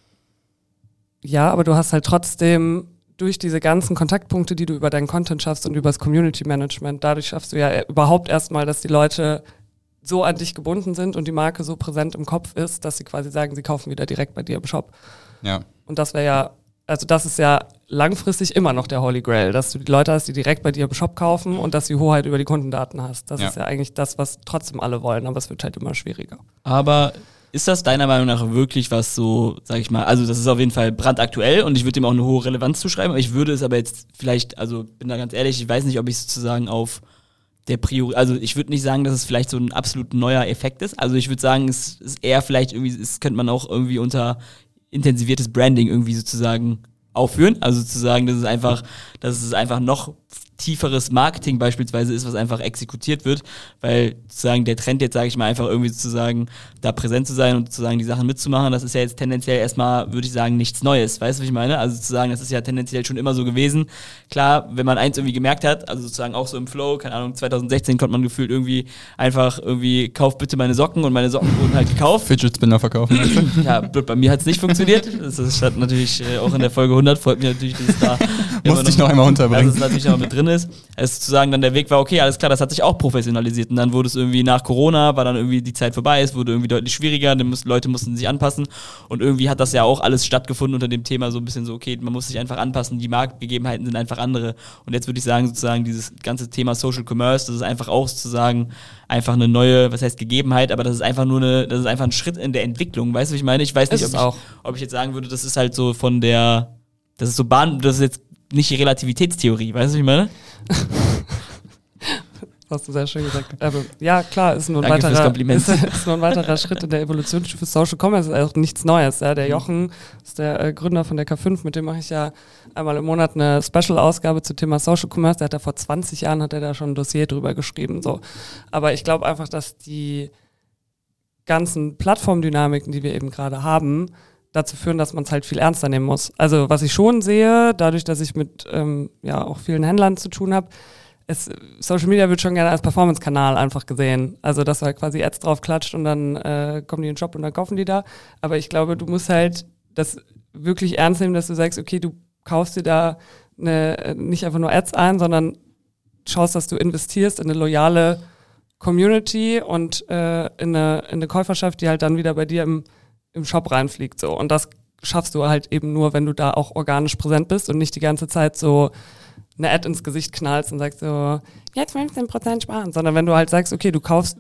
Ja, aber du hast halt trotzdem durch diese ganzen Kontaktpunkte, die du über deinen Content schaffst und über das Community-Management, dadurch schaffst du ja überhaupt erstmal, dass die Leute so an dich gebunden sind und die Marke so präsent im Kopf ist, dass sie quasi sagen, sie kaufen wieder direkt bei dir im Shop. Ja. Und das wäre ja, also das ist ja langfristig immer noch der Holy Grail, dass du die Leute hast, die direkt bei dir im Shop kaufen und dass du Hoheit über die Kundendaten hast. Das ist ja eigentlich das, was trotzdem alle wollen, aber es wird halt immer schwieriger. Aber ist das deiner Meinung nach wirklich was so, sag ich mal, also das ist auf jeden Fall brandaktuell und ich würde dem auch eine hohe Relevanz zuschreiben, aber ich würde es aber jetzt vielleicht, also bin da ganz ehrlich, ich weiß nicht, ob ich sozusagen auf der also ich würde nicht sagen, dass es vielleicht so ein absolut neuer Effekt ist, also ich würde sagen, es ist eher vielleicht irgendwie, es könnte man auch irgendwie unter intensiviertes Branding irgendwie sozusagen aufführen, also sozusagen, dass es einfach noch tieferes Marketing beispielsweise ist, was einfach exekutiert wird, weil sozusagen der Trend jetzt, sage ich mal, einfach irgendwie sozusagen da präsent zu sein und sozusagen die Sachen mitzumachen, das ist ja jetzt tendenziell erstmal, würde ich sagen, nichts Neues, weißt du, was ich meine? Also sozusagen, das ist ja tendenziell schon immer so gewesen. Klar, wenn man eins irgendwie gemerkt hat, also sozusagen auch so im Flow, keine Ahnung, 2016 konnte man gefühlt irgendwie einfach irgendwie, kauf bitte meine Socken und meine Socken wurden halt gekauft. Fidget Spinner verkaufen. Ja, bei mir hat es nicht funktioniert. Das stand natürlich auch in der Folge 100, freut mich natürlich, dass es da Musste ich noch einmal unterbringen. dass es natürlich noch mit drin ist. Es sozusagen dann der Weg war, okay, alles klar, das hat sich auch professionalisiert. Und dann wurde es irgendwie nach Corona, war dann irgendwie die Zeit vorbei, es wurde irgendwie deutlich schwieriger, Leute mussten sich anpassen. Und irgendwie hat das ja auch alles stattgefunden unter dem Thema so ein bisschen so, okay, man muss sich einfach anpassen, die Marktgegebenheiten sind einfach andere. Und jetzt würde ich sagen, sozusagen dieses ganze Thema Social Commerce, das ist einfach auch sozusagen einfach eine neue, was heißt Gegebenheit, aber das ist einfach das ist einfach ein Schritt in der Entwicklung, weißt du, was ich meine? Ich weiß nicht, ob ich jetzt sagen würde, das ist halt so das ist jetzt nicht die Relativitätstheorie, weißt du, was ich meine? Hast du sehr schön gesagt. Aber ja, klar, ist nur ein Danke fürs Kompliment. ist nur ein weiterer Schritt in der Evolutionsstufe Social Commerce, ist auch nichts Neues. Ja. Der Jochen ist der Gründer von der K5, mit dem mache ich ja einmal im Monat eine Special-Ausgabe zum Thema Social Commerce. Der hat da vor 20 Jahren da schon ein Dossier drüber geschrieben. So. Aber ich glaube einfach, dass die ganzen Plattformdynamiken, die wir eben gerade haben, dazu führen, dass man es halt viel ernster nehmen muss. Also was ich schon sehe, dadurch, dass ich mit auch vielen Händlern zu tun habe, Social Media wird schon gerne als Performance-Kanal einfach gesehen. Also dass du halt quasi Ads drauf klatscht und dann kommen die in den Shop und dann kaufen die da. Aber ich glaube, du musst halt das wirklich ernst nehmen, dass du sagst, okay, du kaufst dir da nicht einfach nur Ads ein, sondern schaust, dass du investierst in eine loyale Community und in eine Käuferschaft, die halt dann wieder bei dir im Shop reinfliegt. So. Und das schaffst du halt eben nur, wenn du da auch organisch präsent bist und nicht die ganze Zeit so eine Ad ins Gesicht knallst und sagst so, jetzt 15% sparen, sondern wenn du halt sagst, okay, du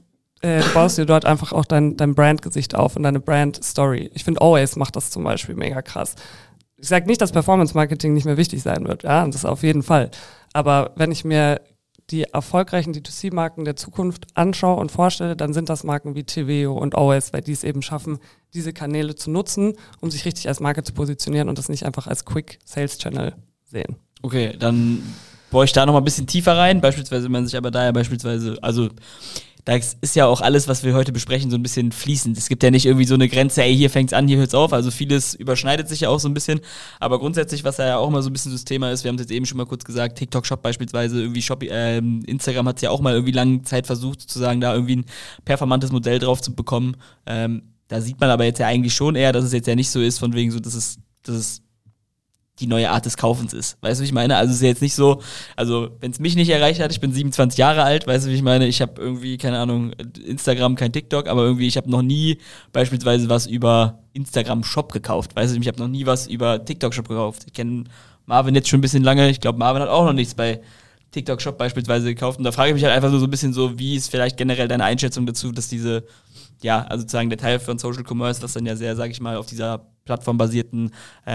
baust dir dort einfach auch dein Brandgesicht auf und deine Brand-Story. Ich finde, Always macht das zum Beispiel mega krass. Ich sage nicht, dass Performance-Marketing nicht mehr wichtig sein wird, ja, das auf jeden Fall. Aber wenn ich mir die erfolgreichen D2C-Marken der Zukunft anschaue und vorstelle, dann sind das Marken wie TVO und Always, weil die es eben schaffen, diese Kanäle zu nutzen, um sich richtig als Marke zu positionieren und das nicht einfach als Quick-Sales-Channel sehen. Okay, dann bohre ich da noch mal ein bisschen tiefer rein. Beispielsweise, wenn man sich aber da ja also da ist ja auch alles, was wir heute besprechen, so ein bisschen fließend. Es gibt ja nicht irgendwie so eine Grenze, hier fängt's an, hier hört's auf. Also vieles überschneidet sich ja auch so ein bisschen. Aber grundsätzlich, was ja auch mal so ein bisschen das Thema ist, wir haben es jetzt eben schon mal kurz gesagt, TikTok-Shop beispielsweise, irgendwie Instagram hat's ja auch mal irgendwie lange Zeit versucht, sozusagen da irgendwie ein performantes Modell drauf zu bekommen. Da sieht man aber jetzt ja eigentlich schon eher, dass es jetzt ja nicht so ist, von wegen so, dass es die neue Art des Kaufens ist. Weißt du, wie ich meine? Also es ist ja jetzt nicht so, also wenn es mich nicht erreicht hat, ich bin 27 Jahre alt, weißt du, wie ich meine? Ich habe irgendwie, keine Ahnung, Instagram, kein TikTok, aber irgendwie, ich habe noch nie beispielsweise was über Instagram-Shop gekauft. Weißt du, ich habe noch nie was über TikTok-Shop gekauft. Ich kenne Marvin jetzt schon ein bisschen lange. Ich glaube, Marvin hat auch noch nichts bei TikTok-Shop beispielsweise gekauft. Und da frage ich mich halt einfach so ein bisschen so, wie ist vielleicht generell deine Einschätzung dazu, dass also sozusagen der Teil von Social Commerce, was dann ja sehr, sage ich mal, auf dieser plattformbasierten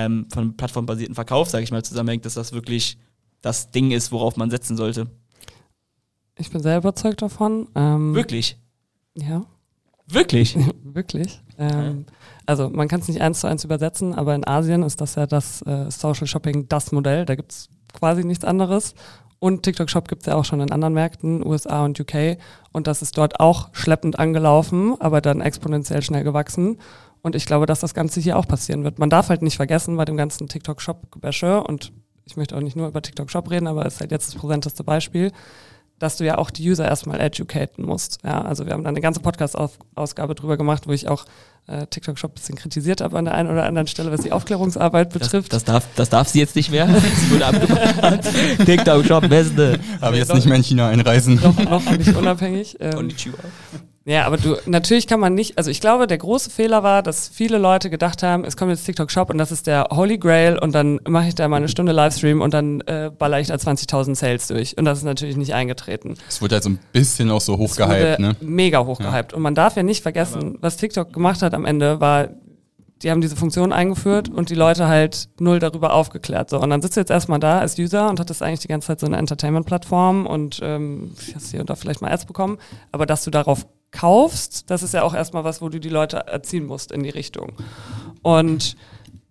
Verkauf, sage ich mal, zusammenhängt, dass das wirklich das Ding ist, worauf man setzen sollte. Ich bin sehr überzeugt davon. Wirklich? Ja. Wirklich? Wirklich. Also man kann es nicht 1:1 übersetzen, aber in Asien ist das ja das Social Shopping das Modell. Da gibt es quasi nichts anderes. Und TikTok-Shop gibt es ja auch schon in anderen Märkten, USA und UK. Und das ist dort auch schleppend angelaufen, aber dann exponentiell schnell gewachsen. Und ich glaube, dass das Ganze hier auch passieren wird. Man darf halt nicht vergessen bei dem ganzen TikTok-Shop-Gebäsche, und ich möchte auch nicht nur über TikTok-Shop reden, aber es ist halt jetzt das präsenteste Beispiel, dass du ja auch die User erstmal educaten musst. Ja, also wir haben da eine ganze Podcast-Ausgabe drüber gemacht, wo ich auch TikTok-Shop ein bisschen kritisiert habe an der einen oder anderen Stelle, was die Aufklärungsarbeit betrifft. Das darf sie jetzt nicht mehr. Sie wurde abgemahnt. TikTok-Shop, beste. Aber jetzt nicht mehr in China einreisen. Noch nicht unabhängig. Ja, aber natürlich kann man nicht, also ich glaube, der große Fehler war, dass viele Leute gedacht haben, es kommt jetzt TikTok-Shop und das ist der Holy Grail und dann mache ich da mal eine Stunde Livestream und dann baller ich da 20.000 Sales durch. Und das ist natürlich nicht eingetreten. Es wurde halt so ein bisschen auch so hochgehypt, ne? Mega hochgehypt. Ja. Und man darf ja nicht vergessen, was TikTok gemacht hat am Ende, war, die haben diese Funktion eingeführt und die Leute halt null darüber aufgeklärt. So. Und dann sitzt du jetzt erstmal da als User und hattest eigentlich die ganze Zeit so eine Entertainment-Plattform und hast hier und da vielleicht mal Ads bekommen. Aber dass du darauf kaufst, das ist ja auch erstmal was, wo du die Leute erziehen musst in die Richtung. Und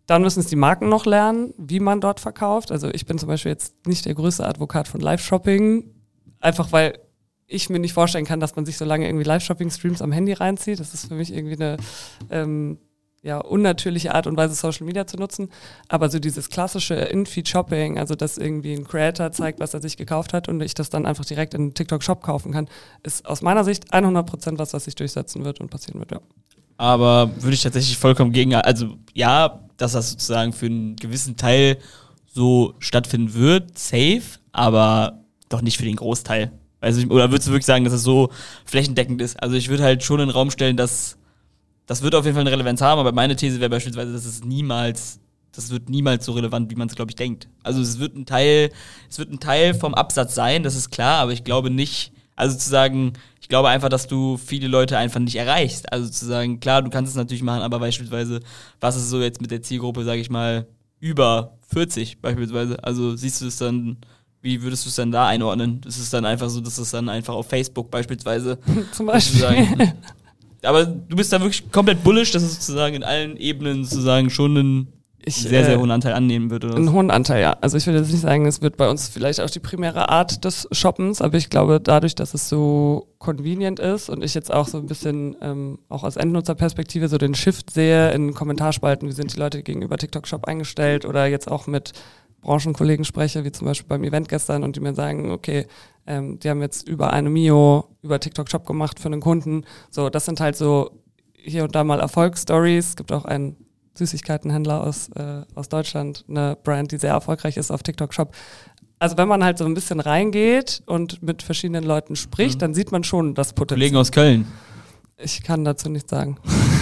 Dann müssen es die Marken noch lernen, wie man dort verkauft. Also ich bin zum Beispiel jetzt nicht der größte Advokat von Live-Shopping, einfach weil ich mir nicht vorstellen kann, dass man sich so lange irgendwie Live-Shopping-Streams am Handy reinzieht. Das ist für mich irgendwie eine unnatürliche Art und Weise, Social Media zu nutzen. Aber so dieses klassische In-Feed-Shopping, also dass irgendwie ein Creator zeigt, was er sich gekauft hat und ich das dann einfach direkt in TikTok-Shop kaufen kann, ist aus meiner Sicht 100% was sich durchsetzen wird und passieren wird, ja. Aber würde ich tatsächlich vollkommen gegen, also ja, dass das sozusagen für einen gewissen Teil so stattfinden wird, safe, aber doch nicht für den Großteil. Oder würdest du wirklich sagen, dass es so flächendeckend ist? Also ich würde halt schon in den Raum stellen, dass das wird auf jeden Fall eine Relevanz haben, aber meine These wäre beispielsweise, dass das wird niemals so relevant, wie man es, glaube ich, denkt. Also es wird ein Teil vom Absatz sein, das ist klar, aber ich glaube nicht, also zu sagen, ich glaube einfach, dass du viele Leute einfach nicht erreichst. Also zu sagen, klar, du kannst es natürlich machen, aber beispielsweise, was ist so jetzt mit der Zielgruppe, sage ich mal, über 40 beispielsweise? Also siehst du es dann, wie würdest du es dann da einordnen? Ist es dann einfach so, dass es dann einfach auf Facebook beispielsweise zum Beispiel. Aber du bist da wirklich komplett bullish, dass es sozusagen in allen Ebenen sozusagen schon einen sehr, sehr hohen Anteil annehmen wird, oder? Einen hohen Anteil, ja. Also ich würde jetzt nicht sagen, es wird bei uns vielleicht auch die primäre Art des Shoppens, aber ich glaube, dadurch, dass es so convenient ist und ich jetzt auch so ein bisschen auch aus Endnutzerperspektive so den Shift sehe in Kommentarspalten, wie sind die Leute gegenüber TikTok-Shop eingestellt oder jetzt auch mit Branchenkollegen spreche, wie zum Beispiel beim Event gestern und die mir sagen, okay, die haben jetzt über eine Mio über TikTok-Shop gemacht für einen Kunden. So, das sind halt so hier und da mal Erfolgsstories. Es gibt auch einen Süßigkeitenhändler aus Deutschland, eine Brand, die sehr erfolgreich ist auf TikTok-Shop. Also wenn man halt so ein bisschen reingeht und mit verschiedenen Leuten spricht, dann sieht man schon das Potenzial. Kollegen aus Köln. Ich kann dazu nichts sagen.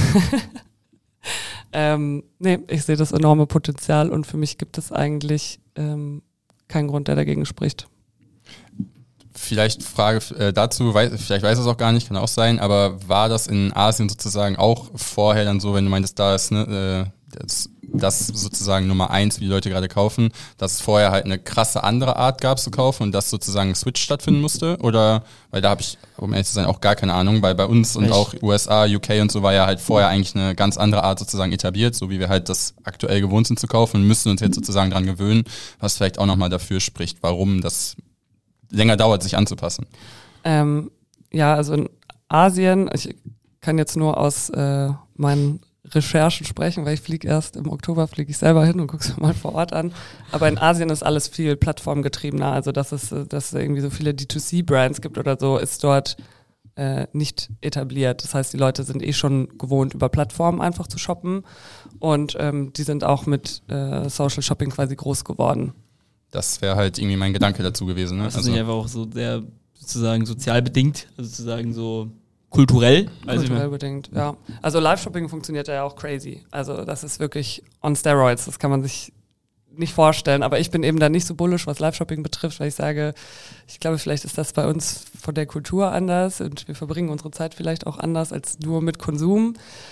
Nee, ich sehe das enorme Potenzial und für mich gibt es eigentlich keinen Grund, der dagegen spricht. Vielleicht Frage dazu, vielleicht weiß es auch gar nicht, kann auch sein, aber war das in Asien sozusagen auch vorher dann so, wenn du meintest, da ist das sozusagen Nummer 1, wie die Leute gerade kaufen, dass es vorher halt eine krasse andere Art gab zu kaufen und dass sozusagen ein Switch stattfinden musste? Oder, weil da habe ich, um ehrlich zu sein, auch gar keine Ahnung, weil bei uns und auch USA, UK und so war ja halt vorher eigentlich eine ganz andere Art sozusagen etabliert, so wie wir halt das aktuell gewohnt sind zu kaufen und müssen uns jetzt sozusagen dran gewöhnen, was vielleicht auch nochmal dafür spricht, warum das länger dauert, sich anzupassen. Ja, also in Asien, ich kann jetzt nur aus meinen Recherchen sprechen, weil ich fliege erst im Oktober, fliege ich selber hin und gucke es mir mal vor Ort an. Aber in Asien ist alles viel plattformgetriebener. Also dass es irgendwie so viele D2C-Brands gibt oder so, ist dort nicht etabliert. Das heißt, die Leute sind schon gewohnt, über Plattformen einfach zu shoppen und die sind auch mit Social Shopping quasi groß geworden. Das wäre halt irgendwie mein Gedanke dazu gewesen. Ne? Das ist nicht einfach auch so sehr sozusagen sozial bedingt, also sozusagen so kulturell. Kulturell bedingt, ja. Also Live-Shopping funktioniert ja auch crazy. Also das ist wirklich on steroids, das kann man sich nicht vorstellen. Aber ich bin eben da nicht so bullish, was Live-Shopping betrifft, weil ich sage, ich glaube, vielleicht ist das bei uns von der Kultur anders und wir verbringen unsere Zeit vielleicht auch anders als nur mit Konsum.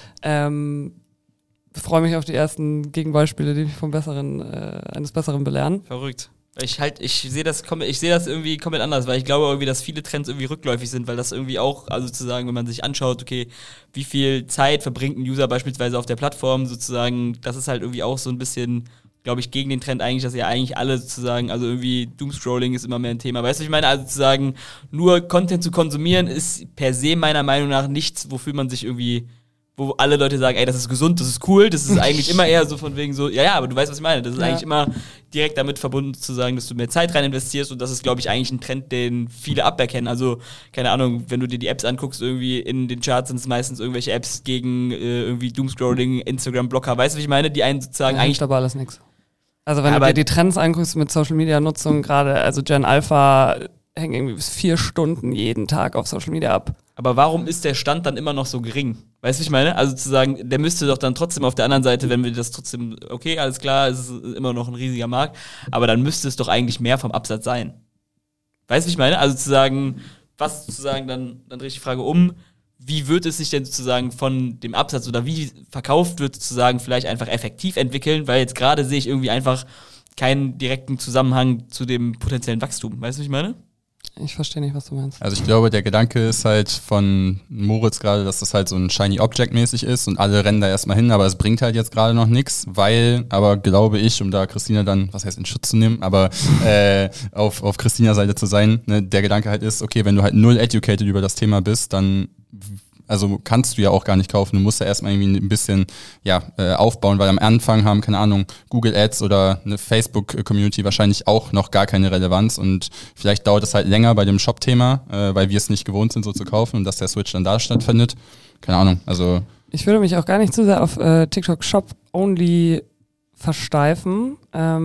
Ich freue mich auf die ersten Gegenbeispiele, die mich eines Besseren belehren. Verrückt. Ich sehe das irgendwie komplett anders, weil ich glaube irgendwie, dass viele Trends irgendwie rückläufig sind, weil das irgendwie auch, also sozusagen, wenn man sich anschaut, okay, wie viel Zeit verbringt ein User beispielsweise auf der Plattform, sozusagen, das ist halt irgendwie auch so ein bisschen, glaube ich, gegen den Trend eigentlich, dass ja eigentlich alle sozusagen, also irgendwie Doomscrolling ist immer mehr ein Thema. Weißt du, was ich meine? Also sozusagen, nur Content zu konsumieren ist per se meiner Meinung nach nichts, wofür man sich irgendwie, wo alle Leute sagen, ey, das ist gesund, das ist cool, das ist eigentlich immer eher so von wegen so, ja, aber du weißt, was ich meine. Das ist eigentlich immer direkt damit verbunden zu sagen, dass du mehr Zeit rein investierst und das ist, glaube ich, eigentlich ein Trend, den viele aberkennen. Also, keine Ahnung, wenn du dir die Apps anguckst, irgendwie in den Charts sind es meistens irgendwelche Apps gegen irgendwie Doomscrolling, Instagram-Blocker, weißt du, was ich meine? Die einen sozusagen eigentlich... aber alles nix. Also wenn du dir die Trends anguckst mit Social-Media-Nutzung, gerade, also Gen Alpha hängen irgendwie bis 4 Stunden jeden Tag auf Social Media ab. Aber warum ist der Stand dann immer noch so gering? Weißt du, was ich meine? Also zu sagen, der müsste doch dann trotzdem auf der anderen Seite, wenn wir das trotzdem, okay, alles klar, es ist immer noch ein riesiger Markt, aber dann müsste es doch eigentlich mehr vom Absatz sein. Weißt du, was ich meine? Also zu sagen, was sozusagen, dann drehe ich die Frage um, wie wird es sich denn sozusagen von dem Absatz oder wie verkauft wird sozusagen vielleicht einfach effektiv entwickeln, weil jetzt gerade sehe ich irgendwie einfach keinen direkten Zusammenhang zu dem potenziellen Wachstum. Weißt du, was ich meine? Ich verstehe nicht, was du meinst. Also ich glaube, der Gedanke ist halt von Moritz gerade, dass das halt so ein Shiny Object mäßig ist und alle rennen da erstmal hin, aber es bringt halt jetzt gerade noch nichts, weil, aber glaube ich, um da Christina dann, was heißt in Schutz zu nehmen, aber auf Christinas Seite zu sein, ne, der Gedanke halt ist, okay, wenn du halt null educated über das Thema bist, dann also kannst du ja auch gar nicht kaufen. Du musst ja erstmal irgendwie ein bisschen aufbauen, weil am Anfang haben, keine Ahnung, Google Ads oder eine Facebook-Community wahrscheinlich auch noch gar keine Relevanz und vielleicht dauert es halt länger bei dem Shop-Thema, weil wir es nicht gewohnt sind, so zu kaufen und dass der Switch dann da stattfindet. Keine Ahnung, also... Ich würde mich auch gar nicht zu sehr auf TikTok Shop Only versteifen,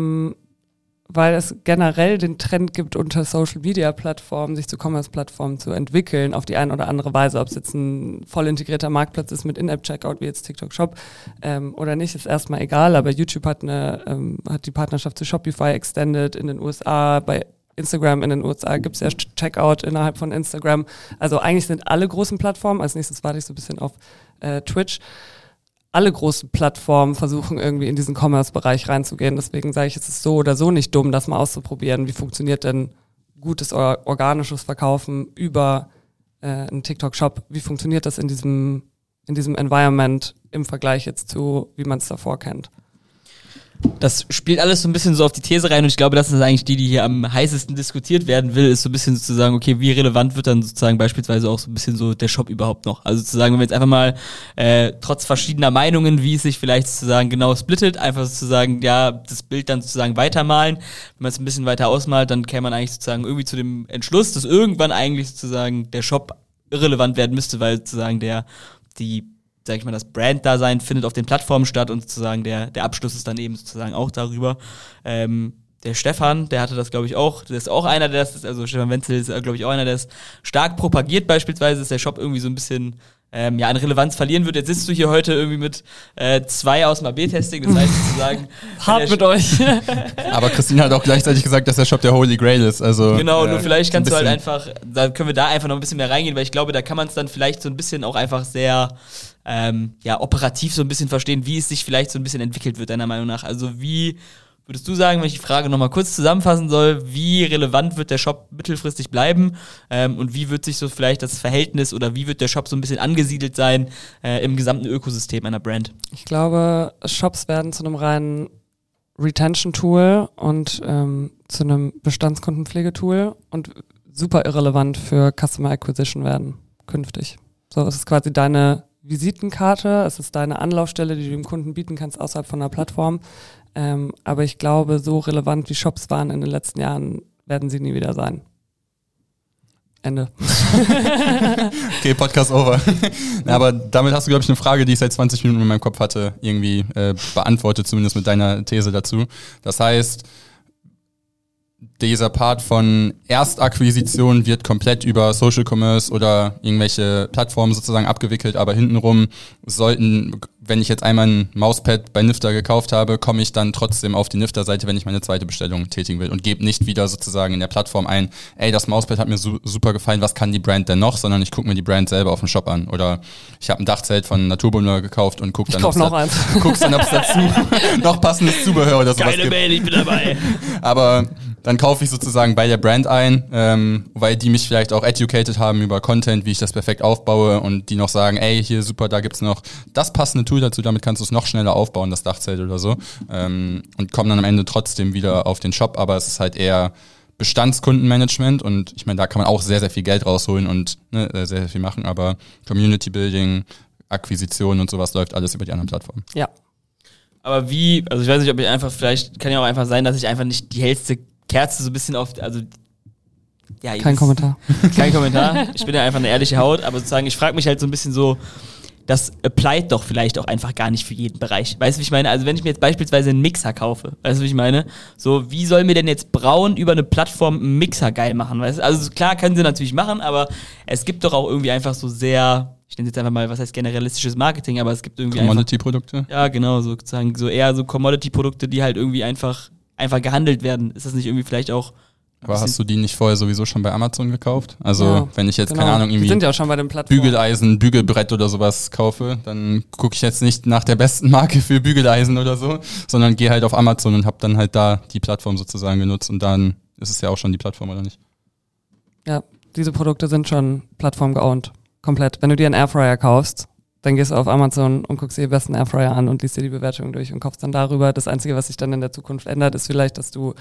weil es generell den Trend gibt, unter Social-Media-Plattformen sich zu Commerce-Plattformen zu entwickeln, auf die eine oder andere Weise. Ob es jetzt ein voll integrierter Marktplatz ist mit In-App-Checkout, wie jetzt TikTok Shop, oder nicht, ist erstmal egal. Aber YouTube hat die Partnerschaft zu Shopify extended in den USA. Bei Instagram in den USA gibt es ja Checkout innerhalb von Instagram. Also eigentlich sind alle großen Plattformen, als nächstes warte ich so ein bisschen auf Twitch, alle großen Plattformen versuchen irgendwie in diesen Commerce-Bereich reinzugehen. Deswegen sage ich, es ist so oder so nicht dumm, das mal auszuprobieren. Wie funktioniert denn gutes organisches Verkaufen über einen TikTok-Shop? Wie funktioniert das in diesem Environment im Vergleich jetzt zu, wie man es davor kennt? Das spielt alles so ein bisschen so auf die These rein und ich glaube, das ist eigentlich die hier am heißesten diskutiert werden will, ist so ein bisschen sozusagen, okay, wie relevant wird dann sozusagen beispielsweise auch so ein bisschen so der Shop überhaupt noch? Also sozusagen, wenn wir jetzt einfach mal trotz verschiedener Meinungen, wie es sich vielleicht sozusagen genau splittet, einfach sozusagen, ja, das Bild dann sozusagen weitermalen. Wenn man es ein bisschen weiter ausmalt, dann käme man eigentlich sozusagen irgendwie zu dem Entschluss, dass irgendwann eigentlich sozusagen der Shop irrelevant werden müsste, weil sozusagen sag ich mal, das Brand-Dasein findet auf den Plattformen statt und sozusagen der Abschluss ist dann eben sozusagen auch darüber. Der Stefan, der hatte das, glaube ich, auch, der ist auch einer, also Stefan Wenzel ist, glaube ich, auch einer, der es stark propagiert beispielsweise, dass der Shop irgendwie so ein bisschen an Relevanz verlieren wird. Jetzt sitzt du hier heute irgendwie mit 2 aus dem AB-Testing, das heißt sozusagen... Hart mit euch. Aber Christine hat auch gleichzeitig gesagt, dass der Shop der Holy Grail ist. Also, genau, nur vielleicht kannst du halt einfach, da können wir da einfach noch ein bisschen mehr reingehen, weil ich glaube, da kann man es dann vielleicht so ein bisschen auch einfach sehr operativ so ein bisschen verstehen, wie es sich vielleicht so ein bisschen entwickelt wird, deiner Meinung nach. Also wie würdest du sagen, wenn ich die Frage nochmal kurz zusammenfassen soll, wie relevant wird der Shop mittelfristig bleiben und wie wird sich so vielleicht das Verhältnis oder wie wird der Shop so ein bisschen angesiedelt sein im gesamten Ökosystem einer Brand? Ich glaube, Shops werden zu einem reinen Retention-Tool und zu einem Bestandskundenpflegetool und super irrelevant für Customer Acquisition werden künftig. So, es ist quasi deine Visitenkarte, es ist deine Anlaufstelle, die du dem Kunden bieten kannst außerhalb von der Plattform. Aber ich glaube, so relevant wie Shops waren in den letzten Jahren, werden sie nie wieder sein. Ende. Okay, Podcast over. Aber damit hast du, glaube ich, eine Frage, die ich seit 20 Minuten in meinem Kopf hatte, irgendwie beantwortet, zumindest mit deiner These dazu. Das heißt, dieser Part von Erstakquisition wird komplett über Social Commerce oder irgendwelche Plattformen sozusagen abgewickelt, aber hintenrum wenn ich jetzt einmal ein Mauspad bei Nifter gekauft habe, komme ich dann trotzdem auf die Nifter-Seite, wenn ich meine zweite Bestellung tätigen will und gebe nicht wieder sozusagen in der Plattform ein, ey, das Mauspad hat mir super gefallen, was kann die Brand denn noch, sondern ich gucke mir die Brand selber auf dem Shop an. Oder ich habe ein Dachzelt von Naturbummler gekauft und guckst dann, ob es dazu noch passendes Zubehör oder sowas gibt. Geile Mail, ich bin dabei. Aber dann kaufe ich sozusagen bei der Brand ein, weil die mich vielleicht auch educated haben über Content, wie ich das perfekt aufbaue und die noch sagen, ey, hier super, da gibt's noch das passende Tool dazu, damit kannst du es noch schneller aufbauen, das Dachzelt oder so, und kommen dann am Ende trotzdem wieder auf den Shop, aber es ist halt eher Bestandskundenmanagement und ich meine, da kann man auch sehr, sehr viel Geld rausholen und sehr, sehr viel machen, aber Community Building, Akquisition und sowas läuft alles über die anderen Plattformen. Ja. Aber also ich weiß nicht, ob ich einfach, vielleicht kann ja auch einfach sein, dass ich einfach nicht die hellste Kerze so ein bisschen Kein Kommentar. Kein Kommentar. Ich bin ja einfach eine ehrliche Haut, aber sozusagen, ich frage mich halt so ein bisschen so, das applied doch vielleicht auch einfach gar nicht für jeden Bereich. Weißt du, wie ich meine? Also wenn ich mir jetzt beispielsweise einen Mixer kaufe, weißt du, wie ich meine? So, wie soll mir denn jetzt Braun über eine Plattform einen Mixer geil machen? Weißt du? Also klar können sie natürlich machen, aber es gibt doch auch irgendwie einfach so sehr, ich nenne es jetzt einfach mal, was heißt generalistisches Marketing, aber es gibt irgendwie Commodity-Produkte? Ja, genau, sozusagen so eher so Commodity-Produkte, die halt irgendwie einfach gehandelt werden. Ist das nicht irgendwie vielleicht auch... Aber hast du die nicht vorher sowieso schon bei Amazon gekauft? Also ja, wenn ich jetzt, keine Ahnung, irgendwie die sind ja auch schon bei den Plattformen. Bügeleisen, Bügelbrett oder sowas kaufe, dann gucke ich jetzt nicht nach der besten Marke für Bügeleisen oder so, sondern gehe halt auf Amazon und habe dann halt da die Plattform sozusagen genutzt und dann ist es ja auch schon die Plattform, oder nicht? Ja, diese Produkte sind schon plattform-geowned. Komplett. Wenn du dir einen Airfryer kaufst, dann gehst du auf Amazon und guckst dir die besten Airfryer an und liest dir die Bewertungen durch und kaufst dann darüber. Das Einzige, was sich dann in der Zukunft ändert, ist vielleicht, dass du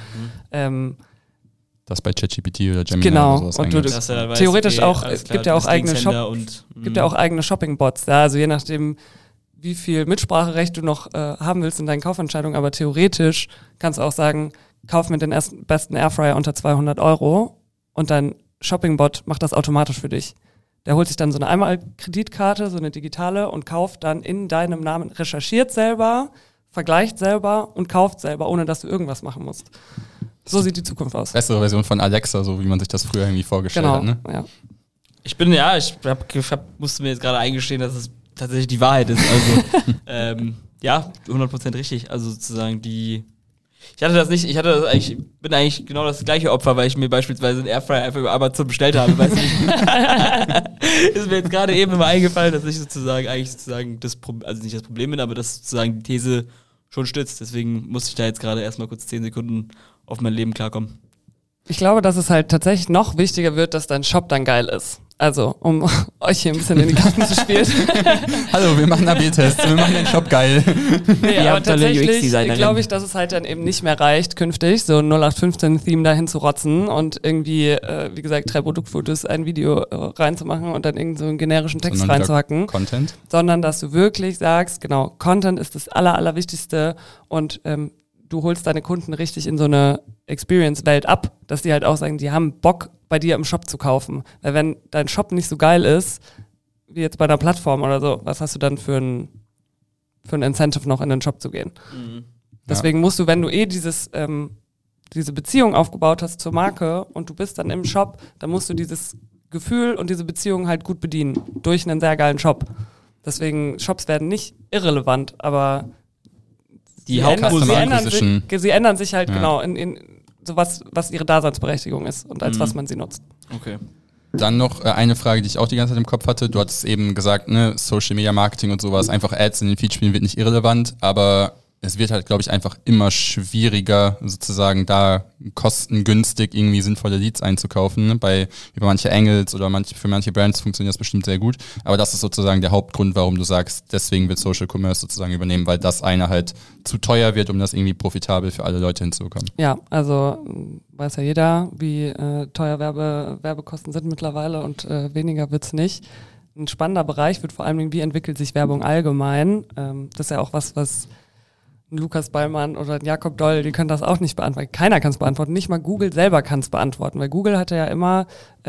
das bei ChatGPT oder Gemini genau, oder sowas und du eingibst. weißt, theoretisch okay, auch, alles es klar, gibt ja auch du bist eigene Linkshänder gibt ja auch eigene Shopping-Bots, ja, also je nachdem, wie viel Mitspracherecht du noch haben willst in deinen Kaufentscheidungen, aber theoretisch kannst du auch sagen, kauf mir den besten Airfryer unter 200 € und dein Shopping-Bot macht das automatisch für dich. Der holt sich dann so eine Einmal-Kreditkarte, so eine digitale und kauft dann in deinem Namen, recherchiert selber, vergleicht selber und kauft selber, ohne dass du irgendwas machen musst. So sieht die Zukunft aus. Bessere Version von Alexa, so wie man sich das früher irgendwie vorgestellt hat, ne? Ja. Ich musste mir jetzt gerade eingestehen, dass es tatsächlich die Wahrheit ist. Also, ja, 100% richtig. Also sozusagen ich bin eigentlich genau das gleiche Opfer, weil ich mir beispielsweise einen Airfryer einfach über Amazon bestellt habe, weißt du nicht. Ist mir jetzt gerade eben immer eingefallen, dass ich sozusagen also nicht das Problem bin, aber dass sozusagen die These schon stützt. Deswegen musste ich da jetzt gerade erstmal kurz 10 Sekunden auf mein Leben klarkommen. Ich glaube, dass es halt tatsächlich noch wichtiger wird, dass dein Shop dann geil ist. Also, um euch hier ein bisschen in die Karten zu spielen. Hallo, wir machen AB-Tests, wir machen den Shop geil. Nee, aber tatsächlich UX-Designerin. glaube ich, dass es halt dann eben nicht mehr reicht, künftig so ein 0815-Theme dahin zu rotzen und irgendwie, wie gesagt, 3 Produktfotos, ein Video reinzumachen und dann irgend so einen generischen Text Sondern reinzuhacken. Content. Sondern, dass du wirklich sagst, genau, Content ist das Allerwichtigste und du holst deine Kunden richtig in so eine Experience-Welt ab, dass die halt auch sagen, die haben Bock, bei dir im Shop zu kaufen. Weil wenn dein Shop nicht so geil ist, wie jetzt bei einer Plattform oder so, was hast du dann für ein Incentive noch in den Shop zu gehen? Mhm. Deswegen musst du, wenn du diese Beziehung aufgebaut hast zur Marke und du bist dann im Shop, dann musst du dieses Gefühl und diese Beziehung halt gut bedienen durch einen sehr geilen Shop. Deswegen, Shops werden nicht irrelevant, aber sie ändern sich halt genau in sowas, was ihre Daseinsberechtigung ist und als was man sie nutzt. Okay. Dann noch eine Frage, die ich auch die ganze Zeit im Kopf hatte. Du hattest eben gesagt, ne, Social Media Marketing und sowas, einfach Ads in den Feed spielen wird nicht irrelevant, aber es wird halt, glaube ich, einfach immer schwieriger, sozusagen da kostengünstig irgendwie sinnvolle Leads einzukaufen. Ne? Über manche Angles oder für manche Brands funktioniert das bestimmt sehr gut. Aber das ist sozusagen der Hauptgrund, warum du sagst, deswegen wird Social Commerce sozusagen übernehmen, weil das eine halt zu teuer wird, um das irgendwie profitabel für alle Leute hinzubekommen. Ja, also weiß ja jeder, wie teuer Werbekosten sind mittlerweile und weniger wird's nicht. Ein spannender Bereich wird vor allem, wie entwickelt sich Werbung allgemein. Das ist ja auch was ein Lukas Ballmann oder ein Jakob Doll, die können das auch nicht beantworten. Keiner kann es beantworten, nicht mal Google selber kann es beantworten, weil Google hatte ja immer,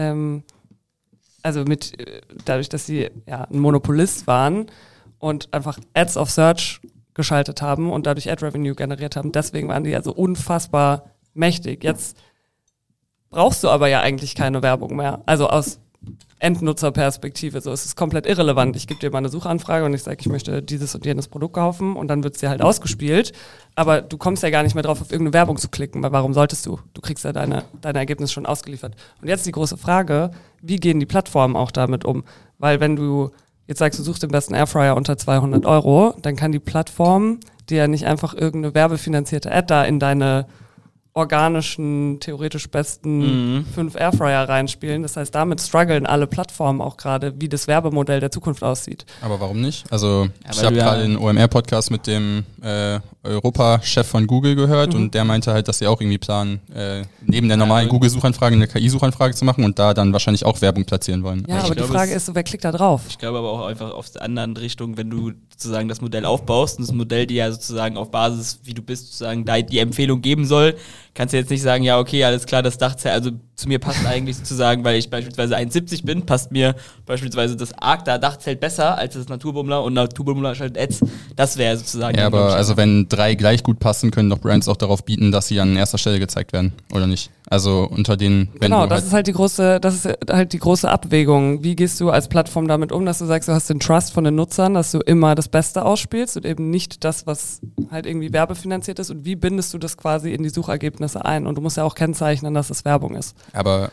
dadurch, dass sie ja ein Monopolist waren und einfach Ads auf Search geschaltet haben und dadurch Ad-Revenue generiert haben, deswegen waren die ja so unfassbar mächtig. Jetzt brauchst du aber ja eigentlich keine Werbung mehr, also aus Endnutzerperspektive, so es ist komplett irrelevant. Ich gebe dir mal eine Suchanfrage und ich sage, ich möchte dieses und jenes Produkt kaufen und dann wird es dir halt ausgespielt, aber du kommst ja gar nicht mehr drauf, auf irgendeine Werbung zu klicken, weil warum solltest du? Du kriegst ja deine Ergebnisse schon ausgeliefert. Und jetzt die große Frage, wie gehen die Plattformen auch damit um? Weil wenn du jetzt sagst, du suchst den besten Airfryer unter 200 €, dann kann die Plattform dir ja nicht einfach irgendeine werbefinanzierte Ad da in deine organischen, theoretisch besten 5 Airfryer reinspielen. Das heißt, damit strugglen alle Plattformen auch gerade, wie das Werbemodell der Zukunft aussieht. Aber warum nicht? Also ich habe gerade den OMR-Podcast mit dem Europa-Chef von Google gehört und der meinte halt, dass sie auch irgendwie planen, neben der normalen Google-Suchanfrage eine KI-Suchanfrage zu machen und da dann wahrscheinlich auch Werbung platzieren wollen. Ja, aber die Frage ist so, wer klickt da drauf? Ich glaube aber auch einfach auf der anderen Richtung, wenn du sozusagen das Modell aufbaust und das Modell dir ja sozusagen auf Basis, wie du bist, sozusagen die Empfehlung geben soll, kannst du jetzt nicht sagen, ja okay, alles klar, das Dachzelt, also zu mir passt eigentlich sozusagen, weil ich beispielsweise 1,70 bin, passt mir beispielsweise das Dachzelt besser als das Naturbummler und Naturbummler schaltet Ads. Das wäre sozusagen... Ja, aber also wenn 3 gleich gut passen, können doch Brands auch darauf bieten, dass sie an erster Stelle gezeigt werden, oder nicht? Also unter den... Genau, das ist halt die große Abwägung. Wie gehst du als Plattform damit um, dass du sagst, du hast den Trust von den Nutzern, dass du immer das Beste ausspielst und eben nicht das, was halt irgendwie werbefinanziert ist und wie bindest du das quasi in die Suchergebnisse ein? Und du musst ja auch kennzeichnen, dass es Werbung ist. Aber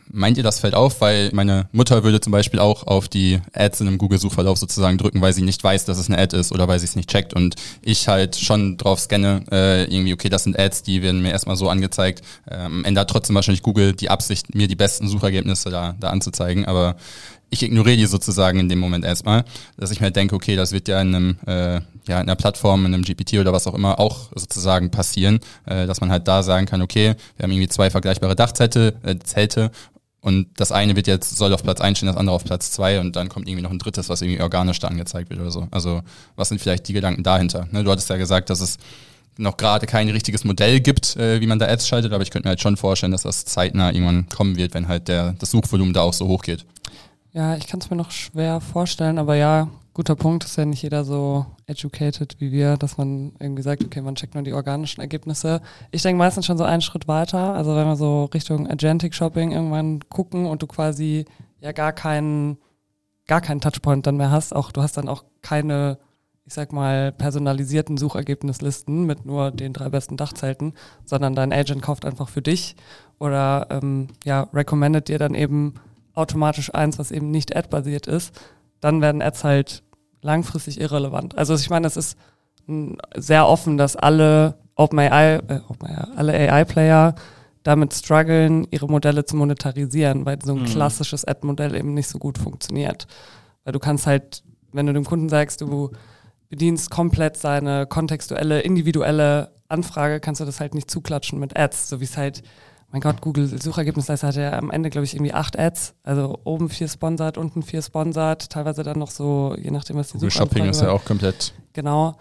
meint ihr, das fällt auf? Weil meine Mutter würde zum Beispiel auch auf die Ads in einem Google-Suchverlauf sozusagen drücken, weil sie nicht weiß, dass es eine Ad ist oder weil sie es nicht checkt und ich halt schon drauf scanne, irgendwie, okay, das sind Ads, die werden mir erstmal so angezeigt. Am Ende hat trotzdem wahrscheinlich Google die Absicht, mir die besten Suchergebnisse da anzuzeigen, aber ich ignoriere die sozusagen in dem Moment erstmal, dass ich mir halt denke, okay, das wird ja in einer Plattform, in einem GPT oder was auch immer auch sozusagen passieren, dass man halt da sagen kann, okay, wir haben irgendwie 2 vergleichbare Zelte und das eine soll auf Platz 1 stehen, das andere auf Platz 2 und dann kommt irgendwie noch ein drittes, was irgendwie organisch da angezeigt wird oder so. Also was sind vielleicht die Gedanken dahinter? Ne, du hattest ja gesagt, dass es noch gerade kein richtiges Modell gibt, wie man da Ads schaltet, aber ich könnte mir halt schon vorstellen, dass das zeitnah irgendwann kommen wird, wenn halt das Suchvolumen da auch so hoch geht. Ja, ich kann es mir noch schwer vorstellen, aber ja, guter Punkt, ist ja nicht jeder so educated wie wir, dass man irgendwie sagt, okay, man checkt nur die organischen Ergebnisse. Ich denke meistens schon so einen Schritt weiter, also wenn wir so Richtung Agentic Shopping irgendwann gucken und du quasi ja gar keinen Touchpoint dann mehr hast, du hast dann auch keine, ich sag mal, personalisierten Suchergebnislisten mit nur den 3 besten Dachzelten, sondern dein Agent kauft einfach für dich oder recommendet dir dann eben automatisch eins, was eben nicht Ad-basiert ist, dann werden Ads halt langfristig irrelevant. Also ich meine, es ist sehr offen, dass alle AI-Player damit strugglen, ihre Modelle zu monetarisieren, weil so ein klassisches Ad-Modell eben nicht so gut funktioniert. Weil du kannst halt, wenn du dem Kunden sagst, du bedienst komplett seine kontextuelle, individuelle Anfrage, kannst du das halt nicht zuklatschen mit Ads, so wie es halt, mein Gott, Google Suchergebnisleiste hat ja am Ende, glaube ich, irgendwie 8 Ads. Also oben 4 sponsored, unten 4 sponsored, teilweise dann noch so, je nachdem, was die Google Shopping ist ja auch komplett. Genau.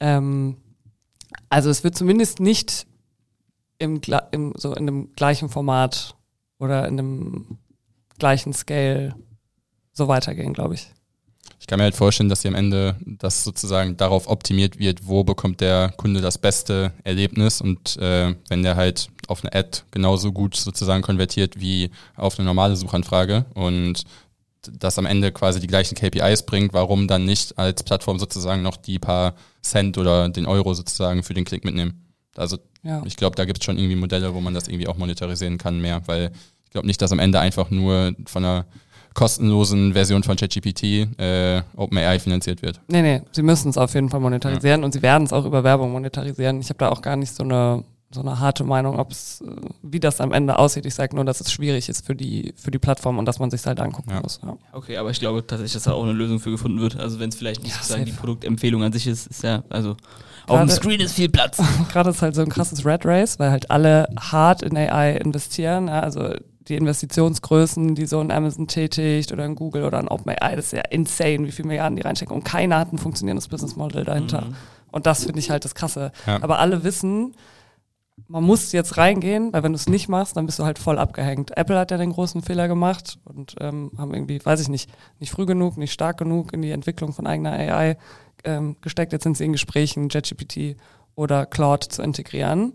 Also es wird zumindest nicht in dem gleichen Format oder in dem gleichen Scale so weitergehen, glaube ich. Ich kann mir halt vorstellen, dass sie am Ende das sozusagen darauf optimiert wird, wo bekommt der Kunde das beste Erlebnis und wenn der halt auf eine Ad genauso gut sozusagen konvertiert wie auf eine normale Suchanfrage und das am Ende quasi die gleichen KPIs bringt, warum dann nicht als Plattform sozusagen noch die paar Cent oder den Euro sozusagen für den Klick mitnehmen. Also Ich glaube, da gibt es schon irgendwie Modelle, wo man das irgendwie auch monetarisieren kann mehr, weil ich glaube nicht, dass am Ende einfach nur von einer kostenlosen Version von ChatGPT OpenAI finanziert wird. Nee, sie müssen es auf jeden Fall monetarisieren und sie werden es auch über Werbung monetarisieren. Ich habe da auch gar nicht so eine harte Meinung, wie das am Ende aussieht. Ich sage nur, dass es schwierig ist für die Plattform und dass man sich halt angucken muss. Ja. Okay, aber ich glaube tatsächlich, dass da auch eine Lösung für gefunden wird. Also wenn es vielleicht nicht sozusagen die Produktempfehlung an sich ist ja, also auf dem Screen ist viel Platz. Gerade ist halt so ein krasses Rat Race, weil halt alle hart in AI investieren, ja, also die Investitionsgrößen, die so ein Amazon tätigt oder ein Google oder ein OpenAI, das ist ja insane, wie viele Milliarden die reinstecken und keiner hat ein funktionierendes Business Model dahinter. Und das finde ich halt das Krasse. Ja. Aber alle wissen, man muss jetzt reingehen, weil wenn du es nicht machst, dann bist du halt voll abgehängt. Apple hat ja den großen Fehler gemacht und haben irgendwie, weiß ich nicht früh genug, nicht stark genug in die Entwicklung von eigener AI gesteckt. Jetzt sind sie in Gesprächen, ChatGPT oder Claude zu integrieren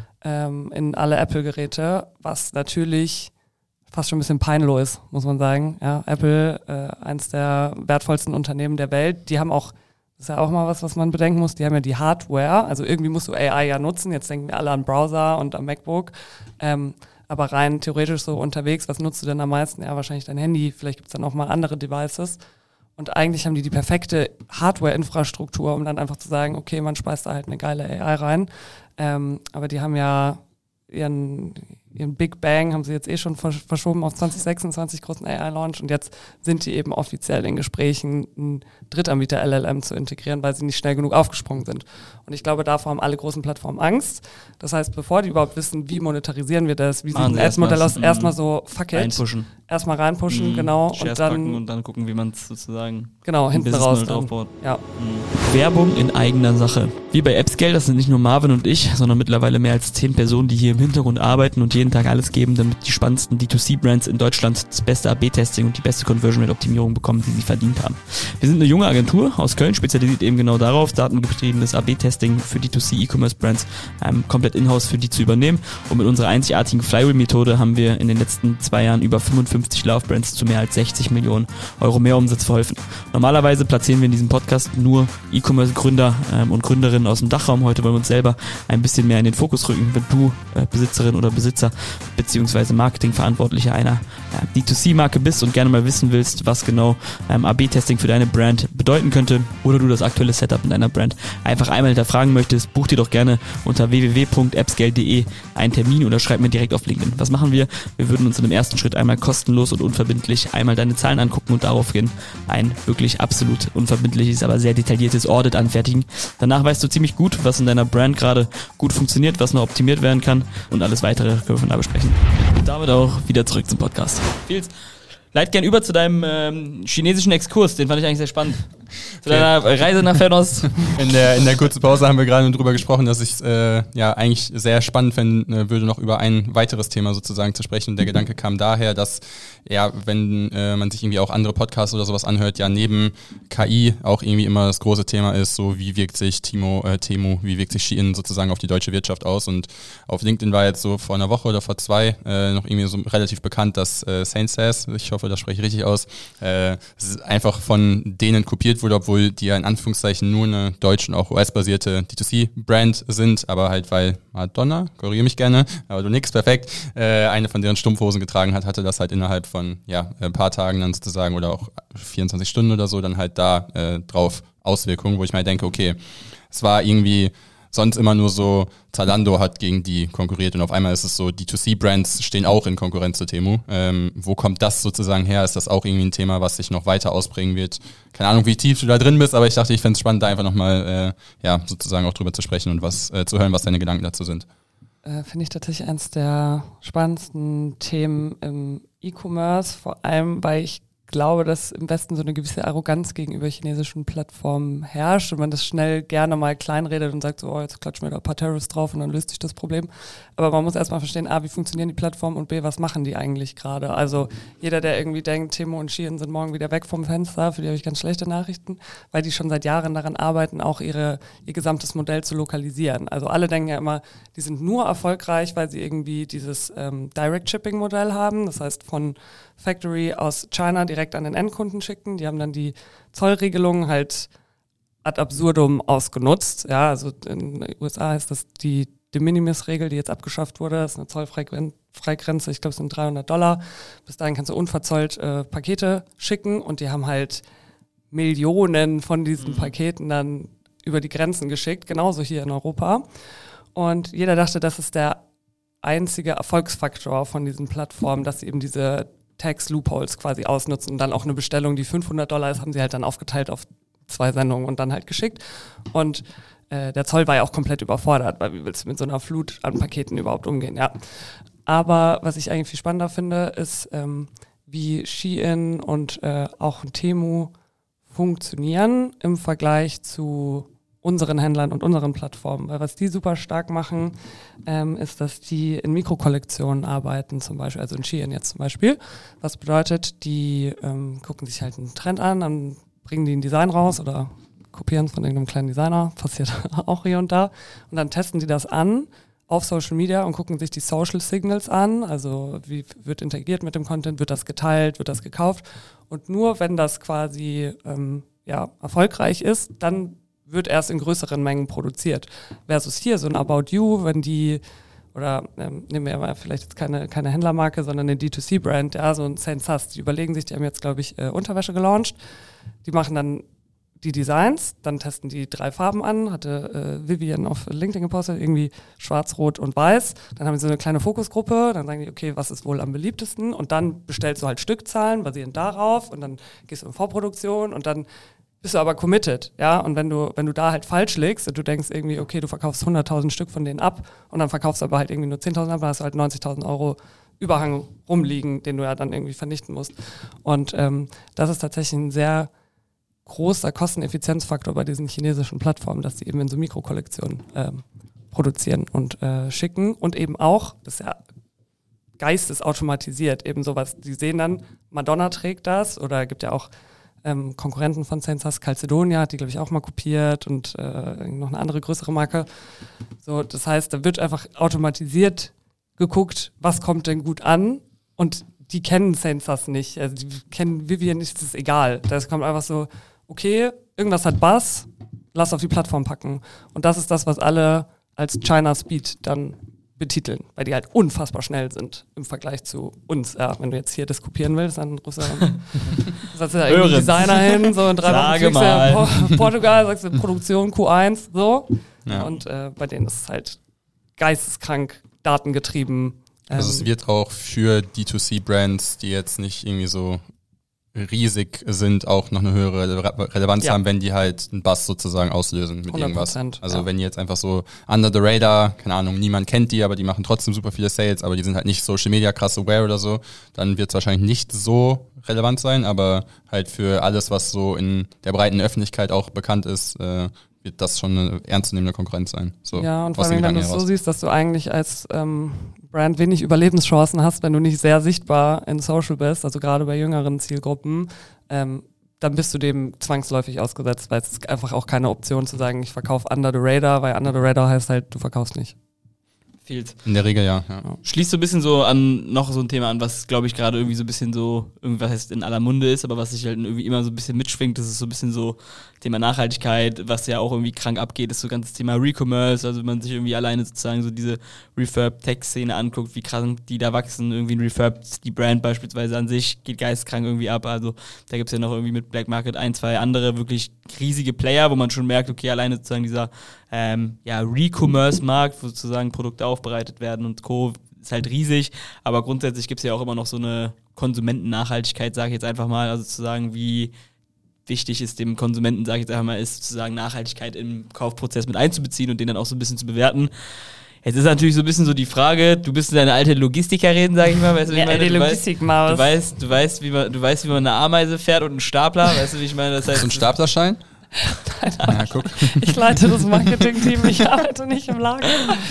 in alle Apple-Geräte, was natürlich fast schon ein bisschen peinlich ist, muss man sagen. Ja, Apple, eins der wertvollsten Unternehmen der Welt, die haben auch, das ist ja auch mal was man bedenken muss, die haben ja die Hardware, also irgendwie musst du AI ja nutzen, jetzt denken wir alle an Browser und am MacBook, aber rein theoretisch so unterwegs, was nutzt du denn am meisten? Ja, wahrscheinlich dein Handy, vielleicht gibt es dann auch mal andere Devices und eigentlich haben die perfekte Hardware-Infrastruktur, um dann einfach zu sagen, okay, man speist da halt eine geile AI rein, aber die haben ja ihren Big Bang haben sie jetzt schon verschoben auf 2026 großen AI-Launch und jetzt sind die eben offiziell in Gesprächen, einen Drittanbieter LLM zu integrieren, weil sie nicht schnell genug aufgesprungen sind. Und ich glaube, davor haben alle großen Plattformen Angst. Das heißt, bevor die überhaupt wissen, wie monetarisieren wir das, wie sieht ein Ads-Modell aus, erstmal so, fuck it. Erstmal reinpushen, genau. Und dann gucken, wie man es sozusagen hinten raus aufbaut. Ja. Werbung in eigener Sache. Wie bei AppScale, das sind nicht nur Marvin und ich, sondern mittlerweile mehr als 10 Personen, die hier im Hintergrund arbeiten und jeden Tag alles geben, damit die spannendsten D2C-Brands in Deutschland das beste AB-Testing und die beste Conversion-Rate-Optimierung bekommen, die sie verdient haben. Wir sind eine junge Agentur aus Köln, spezialisiert eben genau darauf, datengetriebenes AB-Testing für D2C E-Commerce-Brands komplett in-house für die zu übernehmen. Und mit unserer einzigartigen Flywheel-Methode haben wir in den letzten 2 Jahren über 55 Love-Brands zu mehr als 60 Millionen Euro mehr Umsatz verholfen. Normalerweise platzieren wir in diesem Podcast nur E-Commerce-Gründer und Gründerinnen aus dem Dachraum. Heute wollen wir uns selber ein bisschen mehr in den Fokus rücken. Wenn du Besitzerin oder Besitzer bzw. Marketingverantwortlicher einer D2C-Marke bist und gerne mal wissen willst, was genau AB-Testing für deine Brand bedeuten könnte oder du das aktuelle Setup in deiner Brand einfach einmal hinterfragen möchtest, buch dir doch gerne unter www.appscale.de einen Termin oder schreib mir direkt auf LinkedIn. Was machen wir? Wir würden uns in dem ersten Schritt einmal kostenlos und unverbindlich einmal deine Zahlen angucken und daraufhin ein wirklich absolut unverbindliches, aber sehr detailliertes Audit anfertigen. Danach weißt du ziemlich gut, was in deiner Brand gerade gut funktioniert, was noch optimiert werden kann und alles weitere können wir von da besprechen. Und damit auch wieder zurück zum Podcast. Fils, leit gern über zu deinem chinesischen Exkurs, den fand ich eigentlich sehr spannend. Zu deiner Reise nach Fernost. In der kurzen Pause haben wir gerade drüber gesprochen, dass ich eigentlich sehr spannend fänden würde, noch über ein weiteres Thema sozusagen zu sprechen. Und der Gedanke kam daher, dass wenn man sich irgendwie auch andere Podcasts oder sowas anhört, ja neben KI auch irgendwie immer das große Thema ist, so wie wirkt sich Temu, wie wirkt sich Shein sozusagen auf die deutsche Wirtschaft aus. Und auf LinkedIn war jetzt so vor einer Woche oder vor zwei noch irgendwie so relativ bekannt, dass SaintSaaS, ich hoffe, das spreche ich richtig aus, einfach von denen kopiert wurde, obwohl die ja in Anführungszeichen nur eine deutsch- und auch US-basierte D2C-Brand sind, aber halt weil Madonna, korrigiere mich gerne, aber du nix, perfekt, eine von deren Strumpfhosen getragen hat, hatte das halt innerhalb von ein paar Tagen dann sozusagen oder auch 24 Stunden oder so dann halt da drauf Auswirkungen, wo ich mir denke, okay, es war irgendwie sonst immer nur so, Zalando hat gegen die konkurriert und auf einmal ist es so, die D2C-Brands stehen auch in Konkurrenz zu Temu. Wo kommt das sozusagen her? Ist das auch irgendwie ein Thema, was sich noch weiter ausprägen wird? Keine Ahnung, wie tief du da drin bist, aber ich dachte, ich fände es spannend, da einfach nochmal sozusagen auch drüber zu sprechen und was zu hören, was deine Gedanken dazu sind. Finde ich tatsächlich eines der spannendsten Themen im E-Commerce, vor allem, weil ich glaube, dass im Westen so eine gewisse Arroganz gegenüber chinesischen Plattformen herrscht und man das schnell gerne mal kleinredet und sagt so, jetzt klatschen wir da ein paar Tariffs drauf und dann löst sich das Problem. Aber man muss erstmal verstehen, A, wie funktionieren die Plattformen und B, was machen die eigentlich gerade? Also jeder, der irgendwie denkt, Temu und Shein sind morgen wieder weg vom Fenster, für die habe ich ganz schlechte Nachrichten, weil die schon seit Jahren daran arbeiten, auch ihr gesamtes Modell zu lokalisieren. Also alle denken ja immer, die sind nur erfolgreich, weil sie irgendwie dieses Direct-Shipping-Modell haben, das heißt von Factory aus China direkt an den Endkunden schicken. Die haben dann die Zollregelungen halt ad absurdum ausgenutzt. Ja, also in den USA heißt das die De Minimis-Regel, die jetzt abgeschafft wurde. Das ist eine Zollfreigrenze, ich glaube es sind $300. Bis dahin kannst du unverzollt Pakete schicken und die haben halt Millionen von diesen Paketen dann über die Grenzen geschickt, genauso hier in Europa. Und jeder dachte, das ist der einzige Erfolgsfaktor von diesen Plattformen, dass sie eben diese Tax-Loopholes quasi ausnutzen und dann auch eine Bestellung, die $500 ist, haben sie halt dann aufgeteilt auf 2 Sendungen und dann halt geschickt. Und der Zoll war ja auch komplett überfordert, weil wie willst du mit so einer Flut an Paketen überhaupt umgehen, ja. Aber was ich eigentlich viel spannender finde, ist, wie Shein und auch Temu funktionieren im Vergleich zu unseren Händlern und unseren Plattformen. Weil was die super stark machen, ist, dass die in Mikrokollektionen arbeiten, zum Beispiel, also in Shein jetzt zum Beispiel. Was bedeutet, die gucken sich halt einen Trend an, dann bringen die ein Design raus oder kopieren es von irgendeinem kleinen Designer, passiert auch hier und da. Und dann testen die das an auf Social Media und gucken sich die Social Signals an, also wie wird interagiert mit dem Content, wird das geteilt, wird das gekauft. Und nur wenn das quasi erfolgreich ist, dann wird erst in größeren Mengen produziert. Versus hier so ein About You, wenn die, oder nehmen wir mal vielleicht jetzt keine Händlermarke, sondern eine D2C-Brand, ja, so ein SaintSaaS, die überlegen sich, die haben jetzt, glaube ich, Unterwäsche gelauncht. Die machen dann die Designs, dann testen die 3 Farben an, hatte Vivian auf LinkedIn gepostet, irgendwie schwarz, rot und weiß. Dann haben sie so eine kleine Fokusgruppe, dann sagen die, okay, was ist wohl am beliebtesten? Und dann bestellst du halt Stückzahlen, basierend darauf und dann gehst du in Vorproduktion und dann bist du aber committed, ja, und wenn du da halt falsch liegst und du denkst irgendwie, okay, du verkaufst 100.000 Stück von denen ab und dann verkaufst du aber halt irgendwie nur 10.000 ab, dann hast du halt 90.000 Euro Überhang rumliegen, den du ja dann irgendwie vernichten musst. Und das ist tatsächlich ein sehr großer Kosteneffizienzfaktor bei diesen chinesischen Plattformen, dass die eben in so Mikrokollektionen produzieren und schicken und eben auch, das ist ja geistesautomatisiert, eben sowas, die sehen dann, Madonna trägt das oder gibt ja auch Konkurrenten von SaintSaaS, Calcedonia, hat die, glaube ich, auch mal kopiert und noch eine andere größere Marke. So, das heißt, da wird einfach automatisiert geguckt, was kommt denn gut an und die kennen SaintSaaS nicht, also die kennen Vivian nicht, das ist egal. Das kommt einfach so, okay, irgendwas hat Buzz, lass auf die Plattform packen. Und das ist das, was alle als China Speed dann betiteln, weil die halt unfassbar schnell sind im Vergleich zu uns. Ja, wenn du jetzt hier das kopieren willst, dann rufst du da irgendwie Designer hin, so in 3 Wochen fliegst du in Portugal, sagst du Produktion Q1, so. Ja. Und bei denen ist es halt geisteskrank, datengetrieben. Also es wird auch für D2C-Brands, die jetzt nicht irgendwie so riesig sind, auch noch eine höhere Relevanz haben, wenn die halt einen Buzz sozusagen auslösen mit irgendwas. Also wenn die jetzt einfach so under the radar, keine Ahnung, niemand kennt die, aber die machen trotzdem super viele Sales, aber die sind halt nicht Social Media krass aware oder so, dann wird es wahrscheinlich nicht so relevant sein, aber halt für alles, was so in der breiten Öffentlichkeit auch bekannt ist, wird das schon eine ernstzunehmende Konkurrenz sein. So, ja, und vor allem, wenn du es so siehst, dass du eigentlich als Brand wenig Überlebenschancen hast, wenn du nicht sehr sichtbar in Social bist, also gerade bei jüngeren Zielgruppen, dann bist du dem zwangsläufig ausgesetzt, weil es ist einfach auch keine Option zu sagen, ich verkaufe under the radar, weil under the radar heißt halt, du verkaufst nicht. Fehlt. In der Regel ja. Schließt so ein bisschen so an noch so ein Thema an, was glaube ich gerade irgendwie so ein bisschen so, irgendwas heißt in aller Munde ist, aber was sich halt irgendwie immer so ein bisschen mitschwingt, das ist so ein bisschen so Thema Nachhaltigkeit, was ja auch irgendwie krank abgeht, ist so ganzes Thema Recommerce, also wenn man sich irgendwie alleine sozusagen so diese Refurb-Tech-Szene anguckt, wie krank die da wachsen, irgendwie ein Refurb, die Brand beispielsweise an sich geht geistkrank irgendwie ab, also da gibt's ja noch irgendwie mit Black Market 1, 2 andere wirklich riesige Player, wo man schon merkt, okay, alleine sozusagen dieser Recommerce-Markt, wo sozusagen Produkte aufbereitet werden und Co. ist halt riesig, aber grundsätzlich gibt es ja auch immer noch so eine Konsumentennachhaltigkeit, sage ich jetzt einfach mal, also sozusagen wie wichtig ist dem Konsumenten, sage ich jetzt einfach mal, ist sozusagen Nachhaltigkeit im Kaufprozess mit einzubeziehen und den dann auch so ein bisschen zu bewerten. Jetzt ist natürlich so ein bisschen so die Frage, du bist deine alte Logistikerin, sag ich mal, weißt du, wie ich meine? Du weißt, wie man eine Ameise fährt und einen Stapler, weißt du, wie ich meine? Das heißt, so ein Staplerschein? Nein, ja, guck. Ich leite das Marketing-Team, ich arbeite nicht im Lager.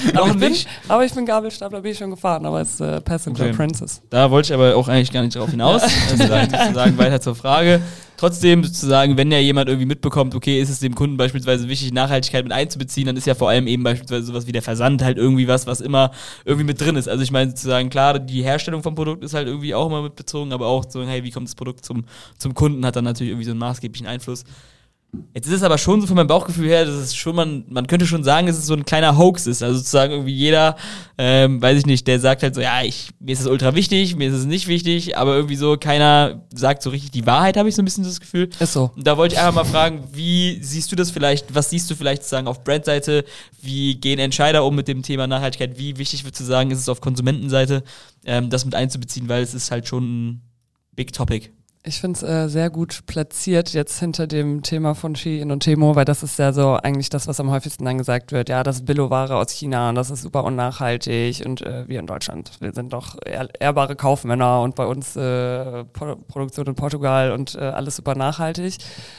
Aber ich bin Gabelstapler, bin ich schon gefahren, aber es ist Passenger Princess. Da wollte ich aber auch eigentlich gar nicht drauf hinaus. Also sozusagen weiter zur Frage. Trotzdem sozusagen, wenn ja jemand irgendwie mitbekommt, okay, ist es dem Kunden beispielsweise wichtig, Nachhaltigkeit mit einzubeziehen, dann ist ja vor allem eben beispielsweise sowas wie der Versand halt irgendwie was immer irgendwie mit drin ist. Also ich meine sozusagen, klar, die Herstellung vom Produkt ist halt irgendwie auch immer mitbezogen, aber auch so, hey, wie kommt das Produkt zum Kunden, hat dann natürlich irgendwie so einen maßgeblichen Einfluss. Jetzt ist es aber schon so von meinem Bauchgefühl her, dass es schon, man könnte schon sagen, dass es so ein kleiner Hoax ist. Also sozusagen irgendwie jeder, weiß ich nicht, der sagt halt so, ja, mir ist es ultra wichtig, mir ist es nicht wichtig, aber irgendwie so keiner sagt so richtig die Wahrheit, habe ich so ein bisschen das Gefühl. Ist so. Und da wollte ich einfach mal fragen, wie siehst du das vielleicht, was siehst du vielleicht sozusagen auf Brandseite, wie gehen Entscheider um mit dem Thema Nachhaltigkeit, wie wichtig würdest du sagen, ist es auf Konsumentenseite, das mit einzubeziehen, weil es ist halt schon ein Big Topic. Ich finde es sehr gut platziert jetzt hinter dem Thema von Shein und Temu, weil das ist ja so eigentlich das, was am häufigsten dann gesagt wird. Ja, das ist Billo-Ware aus China und das ist super unnachhaltig und wir in Deutschland, wir sind doch ehrbare Kaufmänner und bei uns Produktion in Portugal und alles super nachhaltig.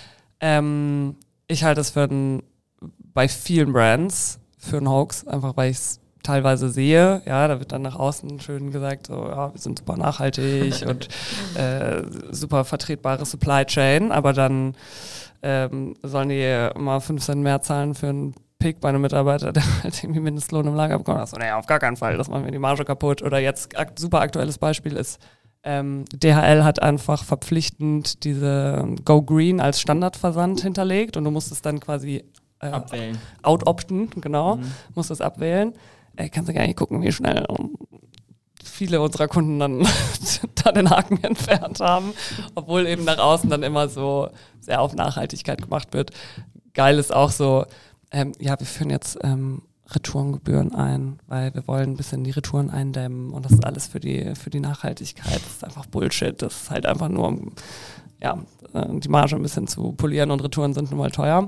Ich halte es bei vielen Brands für einen Hoax, einfach weil ich es teilweise sehe, ja, da wird dann nach außen schön gesagt, so, ja, wir sind super nachhaltig und super vertretbare Supply Chain, aber dann sollen die mal 5 Cent mehr zahlen für einen Pick bei einem Mitarbeiter, der halt irgendwie Mindestlohn im Lager bekommt. Also, naja, auf gar keinen Fall, das machen wir die Marge kaputt. Oder jetzt, super aktuelles Beispiel ist, DHL hat einfach verpflichtend diese Go Green als Standardversand hinterlegt und du musst es dann quasi abwählen. Out-opten, genau, musst es abwählen. Kannst du gar nicht gucken, wie schnell viele unserer Kunden dann da den Haken entfernt haben, obwohl eben nach außen dann immer so sehr auf Nachhaltigkeit gemacht wird. Geil ist auch so, wir führen jetzt Retourengebühren ein, weil wir wollen ein bisschen die Retouren eindämmen und das ist alles für die Nachhaltigkeit. Das ist einfach Bullshit. Das ist halt einfach nur, um die Marge ein bisschen zu polieren und Retouren sind nun mal teuer.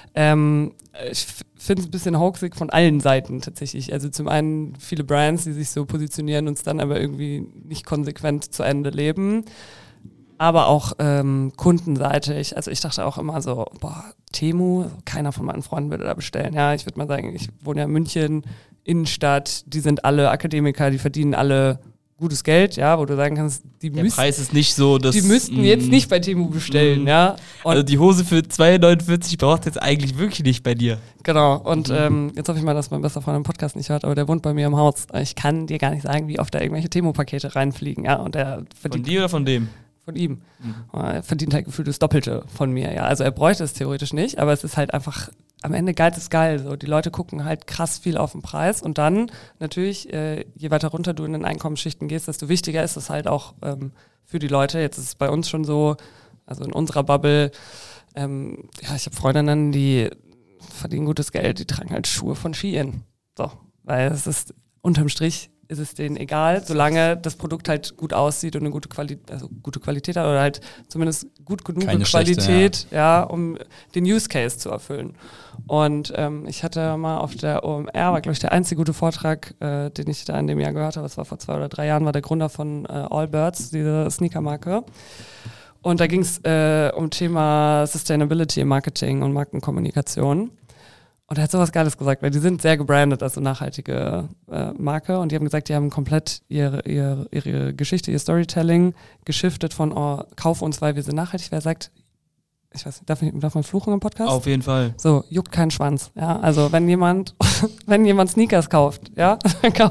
Ich finde es ein bisschen hoaxig von allen Seiten tatsächlich. Also zum einen viele Brands, die sich so positionieren und es dann aber irgendwie nicht konsequent zu Ende leben. Aber auch kundenseitig. Also ich dachte auch immer so, Temu, keiner von meinen Freunden würde da bestellen. Ja, ich würde mal sagen, ich wohne ja in München, Innenstadt, die sind alle Akademiker, die verdienen alle gutes Geld, ja, wo du sagen kannst, der Preis ist nicht so, dass die müssten jetzt nicht bei Temu bestellen, ja. Und also die Hose für 2,49 braucht jetzt eigentlich wirklich nicht bei dir. Genau, und jetzt hoffe ich mal, dass mein bester Freund den Podcast nicht hört, aber der wohnt bei mir im Haus. Ich kann dir gar nicht sagen, wie oft da irgendwelche Temu-Pakete reinfliegen, ja, und der verdient... Von dir oder von dem? Von ihm. Er verdient halt gefühlt das Doppelte von mir, ja. Also er bräuchte es theoretisch nicht, aber es ist halt einfach am Ende Geiz ist geil. So. Die Leute gucken halt krass viel auf den Preis und dann natürlich, je weiter runter du in den Einkommensschichten gehst, desto wichtiger ist es halt auch für die Leute. Jetzt ist es bei uns schon so, also in unserer Bubble, ich habe Freundinnen, die verdienen gutes Geld, die tragen halt Schuhe von Shein. So, weil es ist unterm Strich ist es denen egal, solange das Produkt halt gut aussieht und eine gute Qualität hat oder halt zumindest gut genug Qualität, um den Use Case zu erfüllen. Und ich hatte mal auf der OMR, war glaube ich der einzige gute Vortrag, den ich da in dem Jahr gehört habe, das war vor 2 oder 3 Jahren, war der Gründer von Allbirds, diese Sneakermarke. Und da ging es um Thema Sustainability im Marketing und Markenkommunikation. Und er hat sowas Geiles gesagt, weil die sind sehr gebrandet als so nachhaltige Marke und die haben gesagt, die haben komplett ihre Geschichte, ihr Storytelling geschiftet von kauf uns, weil wir sind nachhaltig. Wer sagt, ich weiß nicht, darf man fluchen im Podcast? Auf jeden Fall. So, juckt keinen Schwanz. Ja, also wenn jemand Sneakers kauft, ja,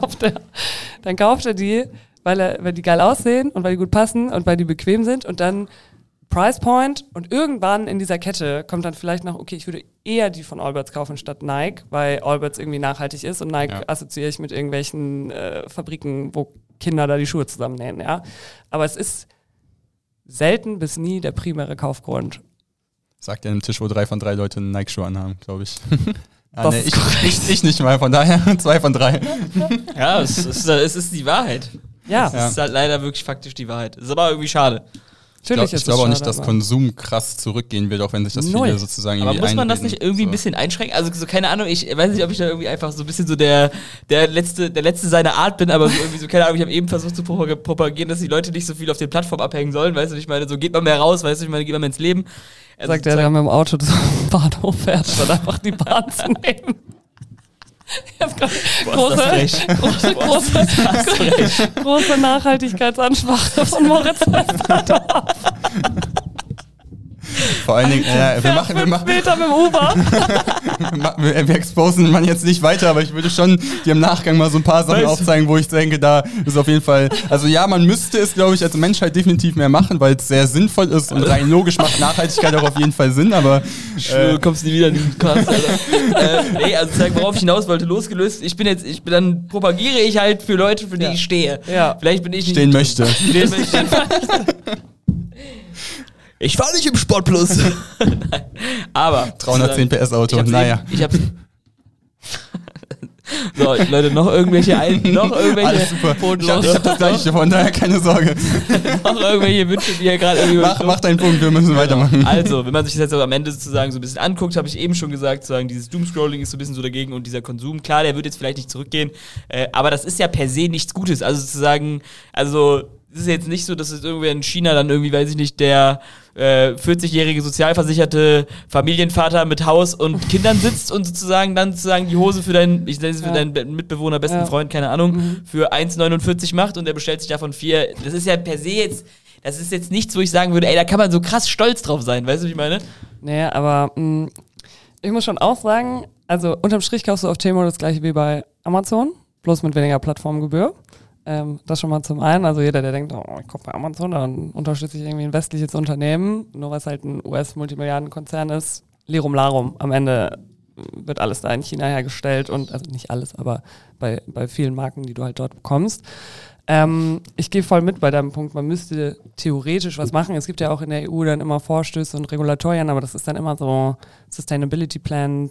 dann kauft er die, weil die geil aussehen und weil die gut passen und weil die bequem sind und dann Price Point und irgendwann in dieser Kette kommt dann vielleicht noch, okay, ich würde eher die von Allbirds kaufen statt Nike, weil Allbirds irgendwie nachhaltig ist und Nike assoziiere ich mit irgendwelchen Fabriken, wo Kinder da die Schuhe zusammennähen, ja. Aber es ist selten bis nie der primäre Kaufgrund. Sagt ja an einem Tisch, wo 3 von 3 Leute einen Nike-Schuh anhaben, glaube ich. Nee, ich nicht mal, von daher 2 von 3. Ja, es ist die Wahrheit. Ja. Es ist halt leider wirklich faktisch die Wahrheit. Ist aber irgendwie schade. Ich glaube auch nicht, dass Konsum krass zurückgehen wird, auch wenn sich das viele sozusagen irgendwie aber muss man das nicht irgendwie ein bisschen einschränken? Also so, keine Ahnung, ich weiß nicht, ob ich da irgendwie einfach so ein bisschen so der Letzte seiner Art bin, aber so irgendwie so, keine Ahnung, ich habe eben versucht zu propagieren, dass die Leute nicht so viel auf den Plattformen abhängen sollen, weißt du, ich meine, so geht man mehr raus, weißt du, ich meine, geht man mehr ins Leben. Also sagt der mit dem Auto zum Bahnhof fährt, statt einfach die Bahn zu nehmen. Große Nachhaltigkeitsansprache von Moritz Westerdorf. Vor allen Dingen, wir machen Meter mit dem Uber. wir exposen man jetzt nicht weiter, aber ich würde schon dir im Nachgang mal so ein paar Sachen aufzeigen, wo ich denke, da ist auf jeden Fall, also ja, man müsste es, glaube ich, als Menschheit definitiv mehr machen, weil es sehr sinnvoll ist und rein logisch macht Nachhaltigkeit auch auf jeden Fall Sinn, aber du kommst nie wieder in den Cast, Alter. Nee, also sagen, worauf ich hinaus wollte, losgelöst, dann propagiere ich halt für Leute, für die ich stehe. Ja. Vielleicht bin ich nicht stehen möchte. Ich fahre nicht im Sportplus. Nein. Aber 310 PS Auto, naja. So, Leute, noch irgendwelche Alles super. Ich hab das Gleiche, von daher keine Sorge. Noch irgendwelche Wünsche, die ihr gerade irgendwie... Mach deinen Punkt, wir müssen weitermachen. Also, wenn man sich das jetzt am Ende sozusagen so ein bisschen anguckt, habe ich eben schon gesagt, sozusagen dieses Doomscrolling ist so ein bisschen so dagegen und dieser Konsum, klar, der wird jetzt vielleicht nicht zurückgehen, aber das ist ja per se nichts Gutes. Also sozusagen, es ist jetzt nicht so, dass es irgendwer in China dann irgendwie, weiß ich nicht, der 40-jährige sozialversicherte Familienvater mit Haus und Kindern sitzt und sozusagen die Hose für deinen Mitbewohner, besten Freund, keine Ahnung, für 1,49 macht und der bestellt sich davon 4. Das ist ja per se das ist jetzt nichts, wo ich sagen würde, ey, da kann man so krass stolz drauf sein, weißt du, wie ich meine? Nee, aber ich muss schon auch sagen, also unterm Strich kaufst du auf Temo das gleiche wie bei Amazon, bloß mit weniger Plattformgebühr. Das schon mal zum einen, also jeder, der denkt, ich kaufe bei Amazon, dann unterstütze ich irgendwie ein westliches Unternehmen, nur weil es halt ein US-Multimilliardenkonzern ist, Lirum Larum. Am Ende wird alles da in China hergestellt und, also nicht alles, aber bei vielen Marken, die du halt dort bekommst. Ich gehe voll mit bei deinem Punkt, man müsste theoretisch was machen. Es gibt ja auch in der EU dann immer Vorstöße und Regulatorien, aber das ist dann immer so Sustainability Plan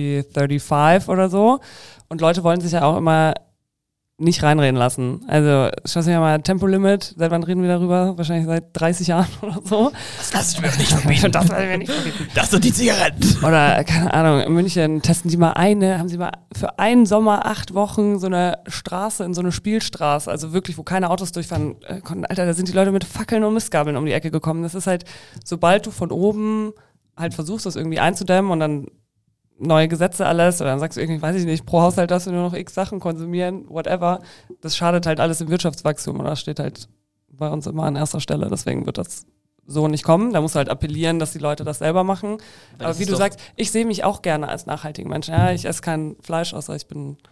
2035 oder so. Und Leute wollen sich ja auch immer nicht reinreden lassen. Also, schau dir mal Tempolimit, seit wann reden wir darüber? Wahrscheinlich seit 30 Jahren oder so. Das lassen wir nicht verbieten. Das werden wir nicht verbieten. Das sind die Zigaretten. Oder, keine Ahnung, in München haben sie mal für einen Sommer 8 Wochen so eine Straße in so eine Spielstraße, also wirklich, wo keine Autos durchfahren konnten. Alter, da sind die Leute mit Fackeln und Mistgabeln um die Ecke gekommen. Das ist halt, sobald du von oben halt versuchst, das irgendwie einzudämmen und dann neue Gesetze alles, oder dann sagst du irgendwie, weiß ich nicht, pro Haushalt darfst du nur noch x Sachen konsumieren, whatever. Das schadet halt alles im Wirtschaftswachstum und das steht halt bei uns immer an erster Stelle. Deswegen wird das so nicht kommen. Da musst du halt appellieren, dass die Leute das selber machen. Aber wie du sagst, ich sehe mich auch gerne als nachhaltiger Mensch. Ja, ich esse kein Fleisch, außer ich bin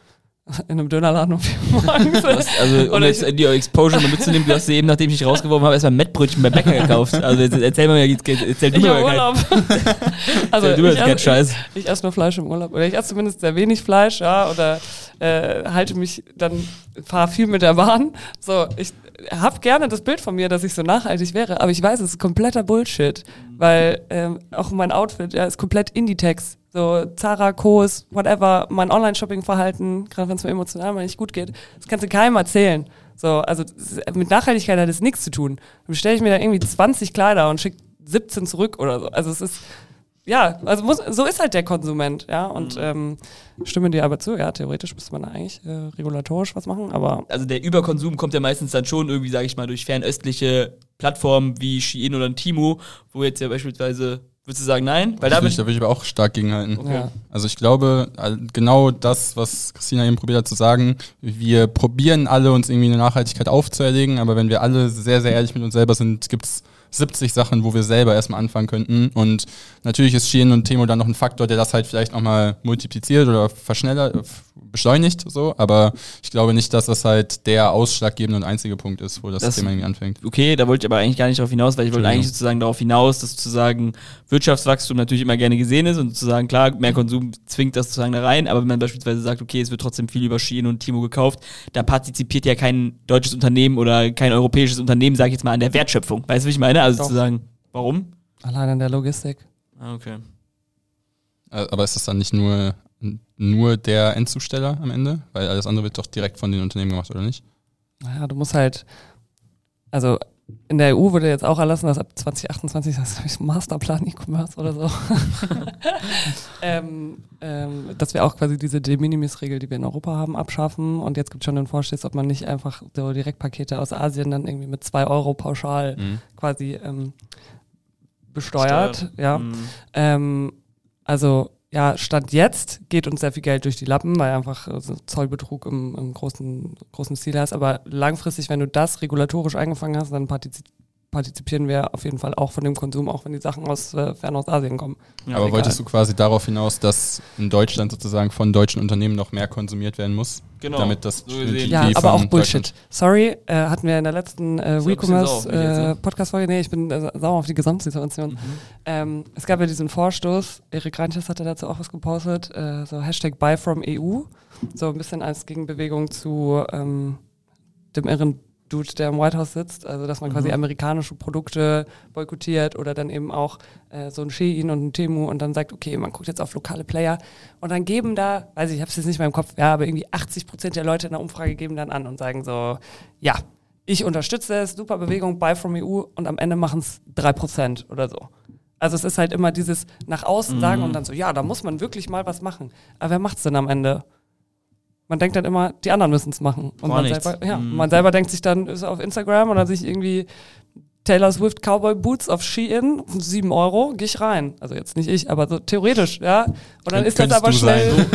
in einem Dönerladen um 4 Uhr morgens. Also, um jetzt die Exposure mal mitzunehmen, du hast eben, nachdem ich dich rausgeworfen habe, erstmal Mettbrötchen beim Bäcker gekauft. Also jetzt erzähl mal, erzähl du Ich mir habe mal Urlaub. Also du hast keinen Scheiß. Ich esse nur Fleisch im Urlaub. Oder ich esse zumindest sehr wenig Fleisch, ja, oder halte mich dann, fahre viel mit der Bahn. So, ich habe gerne das Bild von mir, dass ich so nachhaltig wäre, aber ich weiß, es ist kompletter Bullshit, weil auch mein Outfit, ja, ist komplett Inditex. So Zara, Kos, whatever, mein Online-Shopping-Verhalten, gerade wenn es mir emotional mal nicht gut geht, das kannst du keinem erzählen. So, also mit Nachhaltigkeit hat es nichts zu tun. Dann bestelle ich mir da irgendwie 20 Kleider und schicke 17 zurück oder so. Also es ist, ja, also so ist halt der Konsument, ja, und stimme dir aber zu, ja, theoretisch müsste man da eigentlich regulatorisch was machen, aber... Also der Überkonsum kommt ja meistens dann schon irgendwie, sage ich mal, durch fernöstliche Plattformen wie Shein oder Temu, wo jetzt ja beispielsweise... Würdest du sagen, nein? Weil da würde ich aber auch stark gegenhalten. Okay. Ja. Also ich glaube, genau das, was Christina eben probiert hat zu sagen, wir probieren alle, uns irgendwie eine Nachhaltigkeit aufzuerlegen, aber wenn wir alle sehr, sehr ehrlich mit uns selber sind, gibt's 70 Sachen, wo wir selber erstmal anfangen könnten. Und natürlich ist Shein und Temu dann noch ein Faktor, der das halt vielleicht nochmal multipliziert oder beschleunigt, so. Aber ich glaube nicht, dass das halt der ausschlaggebende und einzige Punkt ist, wo das Thema irgendwie anfängt. Okay, da wollte ich aber eigentlich gar nicht darauf hinaus, weil ich wollte eigentlich sozusagen darauf hinaus, dass sozusagen Wirtschaftswachstum natürlich immer gerne gesehen ist und sozusagen, klar, mehr Konsum zwingt das sozusagen da rein, aber wenn man beispielsweise sagt, okay, es wird trotzdem viel über Shein und Temu gekauft, da partizipiert ja kein deutsches Unternehmen oder kein europäisches Unternehmen, sage ich jetzt mal, an der Wertschöpfung. Weißt du, wie ich meine? Also zu sagen, warum? Allein in der Logistik. Ah, okay. Aber ist das dann nicht nur der Endzusteller am Ende? Weil alles andere wird doch direkt von den Unternehmen gemacht, oder nicht? Naja, du musst halt, also in der EU wurde jetzt auch erlassen, dass ab 2028, das ist ein Masterplan E-Commerce oder so, dass wir auch quasi diese De Minimis-Regel, die wir in Europa haben, abschaffen. Und jetzt gibt es schon den Vorschlag, ob man nicht einfach so Direktpakete aus Asien dann irgendwie mit 2 Euro pauschal quasi besteuert. Ja. Also ja, Stand jetzt geht uns sehr viel Geld durch die Lappen, weil einfach Zollbetrug im großen Stil ist. Aber langfristig, wenn du das regulatorisch eingefangen hast, dann partizipieren wir auf jeden Fall auch von dem Konsum, auch wenn die Sachen aus Fernostasien kommen. Ja, aber wolltest du quasi darauf hinaus, dass in Deutschland sozusagen von deutschen Unternehmen noch mehr konsumiert werden muss? Genau. Damit das ja, aber auch Bullshit. Sorry, hatten wir in der letzten WeCommerce-Podcast-Folge. Nee, ich bin sauer auf die Gesamtsituation. Es gab ja diesen Vorstoß, Erik Reintjes hatte dazu auch was gepostet, so #BuyFromEU, so ein bisschen als Gegenbewegung zu dem irren Dude, der im White House sitzt, also dass man quasi amerikanische Produkte boykottiert oder dann eben auch so ein Shein und ein Temu und dann sagt, okay, man guckt jetzt auf lokale Player und dann geben da, weiß ich habe es jetzt nicht mehr im Kopf, ja, aber irgendwie 80% der Leute in der Umfrage geben dann an und sagen so, ja, ich unterstütze es, super Bewegung, Buy from EU und am Ende machen es 3% oder so. Also es ist halt immer dieses nach außen sagen und dann so, ja, da muss man wirklich mal was machen. Aber wer macht's denn am Ende? Man denkt dann immer, die anderen müssen es machen. Und man selber denkt sich dann, ist auf Instagram und dann sich irgendwie Taylor Swift Cowboy Boots auf Shein, 7 Euro, gehe ich rein. Also jetzt nicht ich, aber so theoretisch, ja. Und dann ist das aber schnell,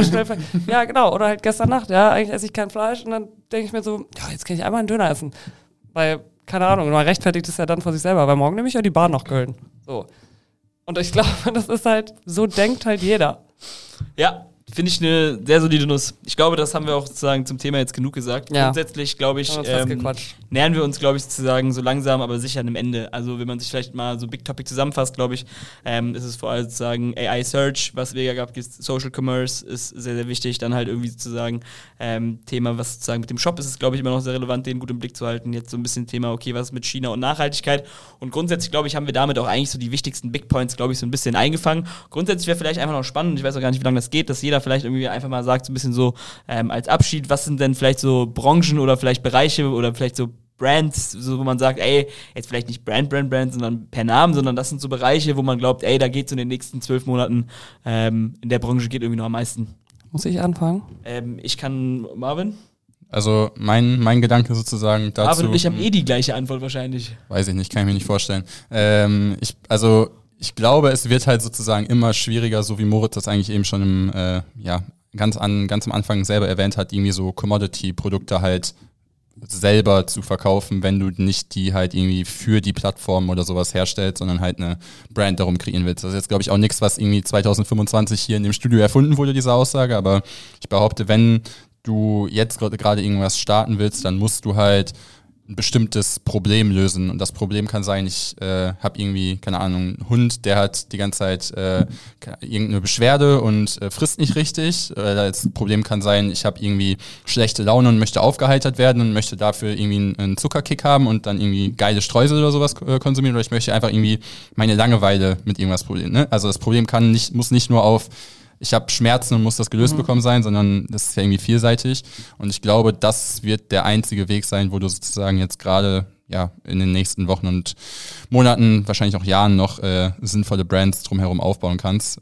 ja genau, oder halt gestern Nacht, ja, eigentlich esse ich kein Fleisch und dann denke ich mir so, ja, jetzt kann ich einmal einen Döner essen. Weil, keine Ahnung, man rechtfertigt es ja dann vor sich selber, weil morgen nehme ich ja die Bahn nach Köln. So. Und ich glaube, das ist halt, so denkt halt jeder. Ja. Finde ich eine sehr solide Nuss. Ich glaube, das haben wir auch sozusagen zum Thema jetzt genug gesagt. Ja. Grundsätzlich, glaube ich, nähern wir uns, glaube ich, sozusagen so langsam, aber sicher an dem Ende. Also wenn man sich vielleicht mal so Big Topic zusammenfasst, glaube ich, ist es vor allem sozusagen AI Search, was wir ja gehabt haben, Social Commerce ist sehr, sehr wichtig. Dann halt irgendwie sozusagen Thema, was sozusagen mit dem Shop ist, glaube ich, immer noch sehr relevant, den gut im Blick zu halten. Jetzt so ein bisschen Thema, okay, was ist mit China und Nachhaltigkeit? Und grundsätzlich, glaube ich, haben wir damit auch eigentlich so die wichtigsten Big Points, glaube ich, so ein bisschen eingefangen. Grundsätzlich wäre vielleicht einfach noch spannend, ich weiß auch gar nicht, wie lange das geht, dass jeder vielleicht irgendwie einfach mal sagt, so ein bisschen so als Abschied, was sind denn vielleicht so Branchen oder vielleicht Bereiche oder vielleicht so Brands, so wo man sagt, ey, jetzt vielleicht nicht Brand, sondern per Namen, sondern das sind so Bereiche, wo man glaubt, ey, da geht es in den nächsten 12 Monaten, in der Branche geht irgendwie noch am meisten. Muss ich anfangen? Ich kann, Marvin? Also mein Gedanke sozusagen dazu... Marvin und ich haben die gleiche Antwort wahrscheinlich. Weiß ich nicht, kann ich mir nicht vorstellen. Ich glaube, es wird halt sozusagen immer schwieriger, so wie Moritz das eigentlich eben schon ganz am Anfang selber erwähnt hat, irgendwie so Commodity-Produkte halt selber zu verkaufen, wenn du nicht die halt irgendwie für die Plattform oder sowas herstellst, sondern halt eine Brand darum kreieren willst. Das ist jetzt, glaube ich, auch nichts, was irgendwie 2025 hier in dem Studio erfunden wurde, diese Aussage, aber ich behaupte, wenn du jetzt gerade irgendwas starten willst, dann musst du halt ein bestimmtes Problem lösen. Und das Problem kann sein, ich habe irgendwie, keine Ahnung, einen Hund, der hat die ganze Zeit irgendeine Beschwerde und frisst nicht richtig. Das Problem kann sein, ich habe irgendwie schlechte Laune und möchte aufgeheitert werden und möchte dafür irgendwie einen Zuckerkick haben und dann irgendwie geile Streusel oder sowas konsumieren. Oder ich möchte einfach irgendwie meine Langeweile mit irgendwas probieren. Ne? Also das Problem muss nicht nur auf ich habe Schmerzen und muss das gelöst bekommen sein, sondern das ist ja irgendwie vielseitig. Und ich glaube, das wird der einzige Weg sein, wo du sozusagen jetzt gerade in den nächsten Wochen und Monaten, wahrscheinlich auch Jahren noch sinnvolle Brands drumherum aufbauen kannst.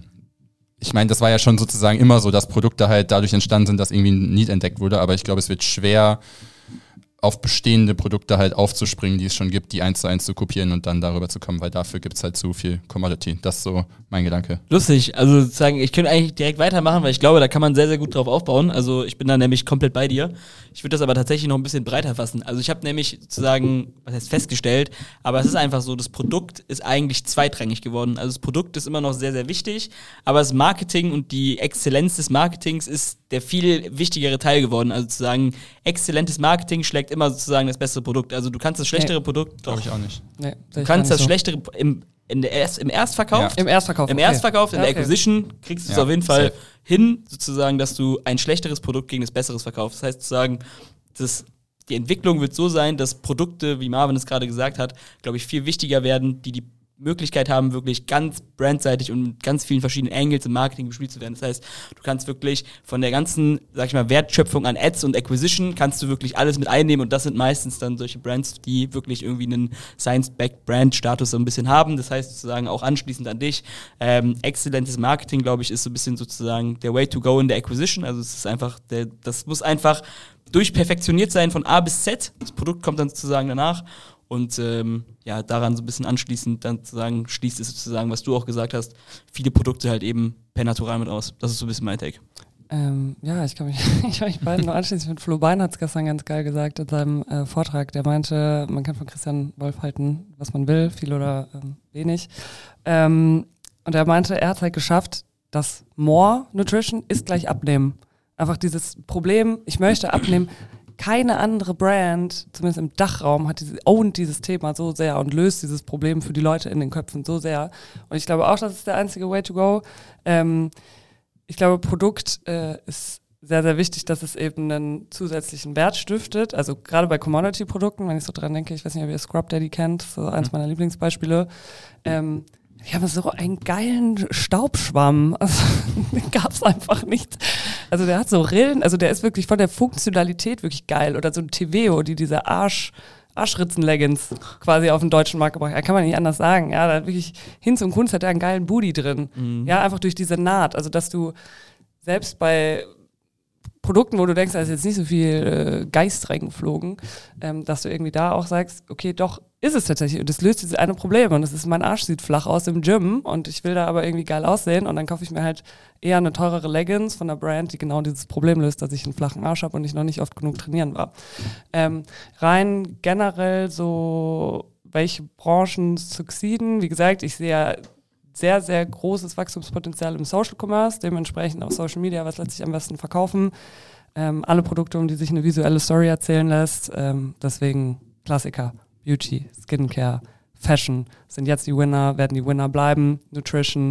Ich meine, das war ja schon sozusagen immer so, dass Produkte halt dadurch entstanden sind, dass irgendwie ein Need entdeckt wurde. Aber ich glaube, es wird schwer, auf bestehende Produkte halt aufzuspringen, die es schon gibt, die 1:1 zu kopieren und dann darüber zu kommen, weil dafür gibt's halt zu viel Commodity. Das ist so mein Gedanke. Lustig, also sozusagen, ich könnte eigentlich direkt weitermachen, weil ich glaube, da kann man sehr, sehr gut drauf aufbauen. Also ich bin da nämlich komplett bei dir. Ich würde das aber tatsächlich noch ein bisschen breiter fassen. Also ich habe nämlich sozusagen, was heißt festgestellt, aber es ist einfach so, das Produkt ist eigentlich zweitrangig geworden. Also das Produkt ist immer noch sehr, sehr wichtig, aber das Marketing und die Exzellenz des Marketings ist der viel wichtigere Teil geworden. Also sozusagen, exzellentes Marketing schlägt immer sozusagen das bessere Produkt. Also du kannst das schlechtere Produkt... Glaube ich auch nicht. Nee, du kannst das schlechtere... Im Erstverkauf? Ja. Im Erstverkauf. Im Erstverkauf, in der Acquisition kriegst du es auf jeden Fall hin, sozusagen, dass du ein schlechteres Produkt gegen das besseres verkaufst. Das heißt sozusagen, die Entwicklung wird so sein, dass Produkte, wie Marvin es gerade gesagt hat, glaube ich, viel wichtiger werden, die Möglichkeit haben, wirklich ganz brandseitig und mit ganz vielen verschiedenen Angles im Marketing bespielt zu werden. Das heißt, du kannst wirklich von der ganzen, sag ich mal, Wertschöpfung an Ads und Acquisition kannst du wirklich alles mit einnehmen und das sind meistens dann solche Brands, die wirklich irgendwie einen Science-Backed Brand-Status so ein bisschen haben. Das heißt sozusagen auch anschließend an dich. Exzellentes Marketing, glaube ich, ist so ein bisschen sozusagen der Way to go in der Acquisition. Also es ist einfach, das muss einfach durchperfektioniert sein von A bis Z. Das Produkt kommt dann sozusagen danach. Und daran so ein bisschen anschließend dann zu sagen, schließt es sozusagen, was du auch gesagt hast, viele Produkte halt eben per Natural mit aus. Das ist so ein bisschen mein Take. Ich kann mich beiden nur anschließen. Mit Flo Bein hat es gestern ganz geil gesagt in seinem Vortrag. Der meinte, man kann von Christian Wolf halten, was man will, viel oder wenig. Und er meinte, er hat halt geschafft, dass More Nutrition ist gleich Abnehmen. Einfach dieses Problem, ich möchte abnehmen. Keine andere Brand, zumindest im Dachraum, ownt dieses Thema so sehr und löst dieses Problem für die Leute in den Köpfen so sehr. Und ich glaube auch, das ist der einzige Way to go. Ich glaube, Produkt ist sehr, sehr wichtig, dass es eben einen zusätzlichen Wert stiftet. Also gerade bei Commodity-Produkten, wenn ich so dran denke, ich weiß nicht, ob ihr Scrub Daddy kennt, so eins meiner Lieblingsbeispiele. Die haben so einen geilen Staubschwamm. Also, den gab's einfach nicht. Also der hat so Rillen, also der ist wirklich von der Funktionalität wirklich geil. Oder so ein Teveo, die diese Arschritzen-Leggings quasi auf den deutschen Markt gebracht. Ja, kann man nicht anders sagen. Ja, da hat wirklich Hinz und Kunst hat da einen geilen Booty drin. Mhm. Ja, einfach durch diese Naht. Also dass du selbst bei Produkten, wo du denkst, da ist jetzt nicht so viel Geist reingeflogen, dass du irgendwie da auch sagst, okay, doch, ist es tatsächlich. Und das löst dieses eine Problem. Und das ist, mein Arsch sieht flach aus im Gym und ich will da aber irgendwie geil aussehen. Und dann kaufe ich mir halt eher eine teurere Leggings von einer Brand, die genau dieses Problem löst, dass ich einen flachen Arsch habe und ich noch nicht oft genug trainieren war. Rein generell so, welche Branchen succeeden? Wie gesagt, ich sehe ja sehr, sehr großes Wachstumspotenzial im Social Commerce, dementsprechend auf Social Media, was lässt sich am besten verkaufen. Alle Produkte, um die sich eine visuelle Story erzählen lässt. Deswegen Klassiker. Beauty, Skincare, Fashion sind jetzt die Winner, werden die Winner bleiben, Nutrition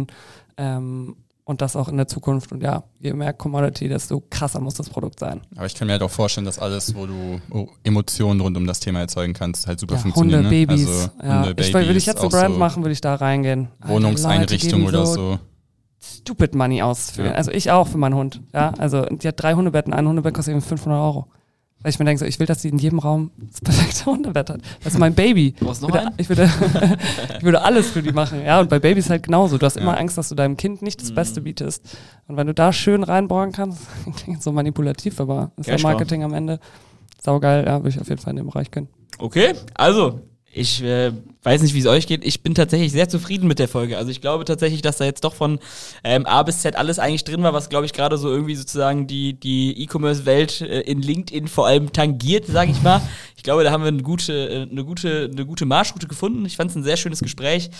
und das auch in der Zukunft. Und ja, je mehr Commodity, desto krasser muss das Produkt sein. Aber ich kann mir halt auch vorstellen, dass alles, wo du Emotionen rund um das Thema erzeugen kannst, halt super funktioniert. Hunde, Babys. Also, ja. Hunde, Babys. Würde ich jetzt eine Brand machen, würde ich da reingehen. Wohnungseinrichtung oder so. Stupid Money ausfüllen. Ja. Also ich auch für meinen Hund. Ja, also die hat 3 Hundebetten, ein Hundebett kostet eben 500 €. Weil ich mir denke, so, ich will, dass sie in jedem Raum das perfekte Hundebett hat. Das ist mein Baby. Brauchst du noch einen? Ich würde alles für die machen. Ja, und bei Babys halt genauso. Du hast immer Angst, dass du deinem Kind nicht das Beste bietest. Und wenn du da schön reinbohren kannst, klingt so manipulativ, aber ist ja Marketing am Ende. Saugeil, ja, würde ich auf jeden Fall in dem Bereich können. Okay, also Ich weiß nicht, wie es euch geht. Ich bin tatsächlich sehr zufrieden mit der Folge. Also ich glaube tatsächlich, dass da jetzt doch von A bis Z alles eigentlich drin war, was, glaube ich, gerade so irgendwie sozusagen die E-Commerce-Welt in LinkedIn vor allem tangiert, sage ich mal. Ich glaube, da haben wir eine gute Marschroute gefunden. Ich fand es ein sehr schönes Gespräch.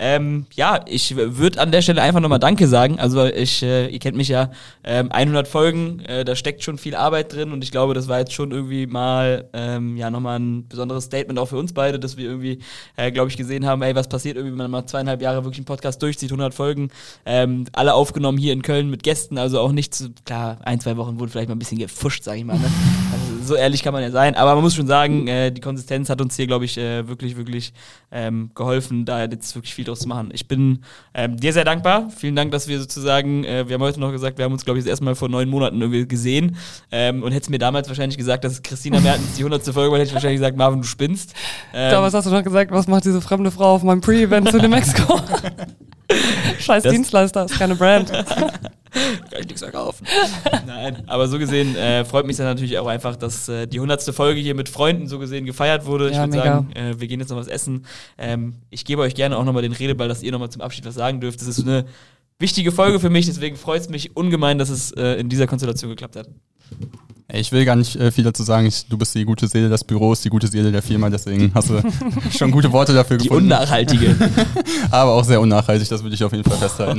Ich würde an der Stelle einfach nochmal Danke sagen. Also ihr kennt mich ja, 100 Folgen, da steckt schon viel Arbeit drin und ich glaube, das war jetzt schon irgendwie mal nochmal ein besonderes Statement auch für uns beide, dass wir irgendwie, glaube ich, gesehen haben, was passiert irgendwie, wenn man mal 2,5 Jahre wirklich einen Podcast durchzieht, 100 Folgen, alle aufgenommen hier in Köln mit Gästen, also auch nichts, klar, 1-2 Wochen wurden vielleicht mal ein bisschen gefuscht, sag ich mal, ne? Also so ehrlich kann man ja sein, aber man muss schon sagen, die Konsistenz hat uns hier, glaube ich, wirklich geholfen, da jetzt wirklich viel draus zu machen. Ich bin dir sehr dankbar, vielen Dank, dass wir sozusagen, wir haben heute noch gesagt, wir haben uns, glaube ich, das erste Mal vor 9 Monaten irgendwie gesehen und hättest mir damals wahrscheinlich gesagt, dass Christina Mertens die 100. Folge war, hätte ich wahrscheinlich gesagt, Marvin, du spinnst. Damals hast du noch gesagt, was macht diese fremde Frau auf meinem Pre-Event zu dem Exco? Scheiß Dienstleister, ist keine Brand. Kann ich nichts verkaufen. Nein, aber so gesehen freut mich dann natürlich auch einfach, dass die 100. Folge hier mit Freunden so gesehen gefeiert wurde. Ich würde sagen, wir gehen jetzt noch was essen. Ich gebe euch gerne auch nochmal den Redeball, dass ihr nochmal zum Abschied was sagen dürft. Das ist eine wichtige Folge für mich, deswegen freut es mich ungemein, dass es in dieser Konstellation geklappt hat. Ich will gar nicht viel dazu sagen. Du bist die gute Seele des Büros, die gute Seele der Firma, deswegen hast du schon gute Worte dafür gefunden. Die unnachhaltige. Aber auch sehr unnachhaltig, das würde ich auf jeden Fall festhalten.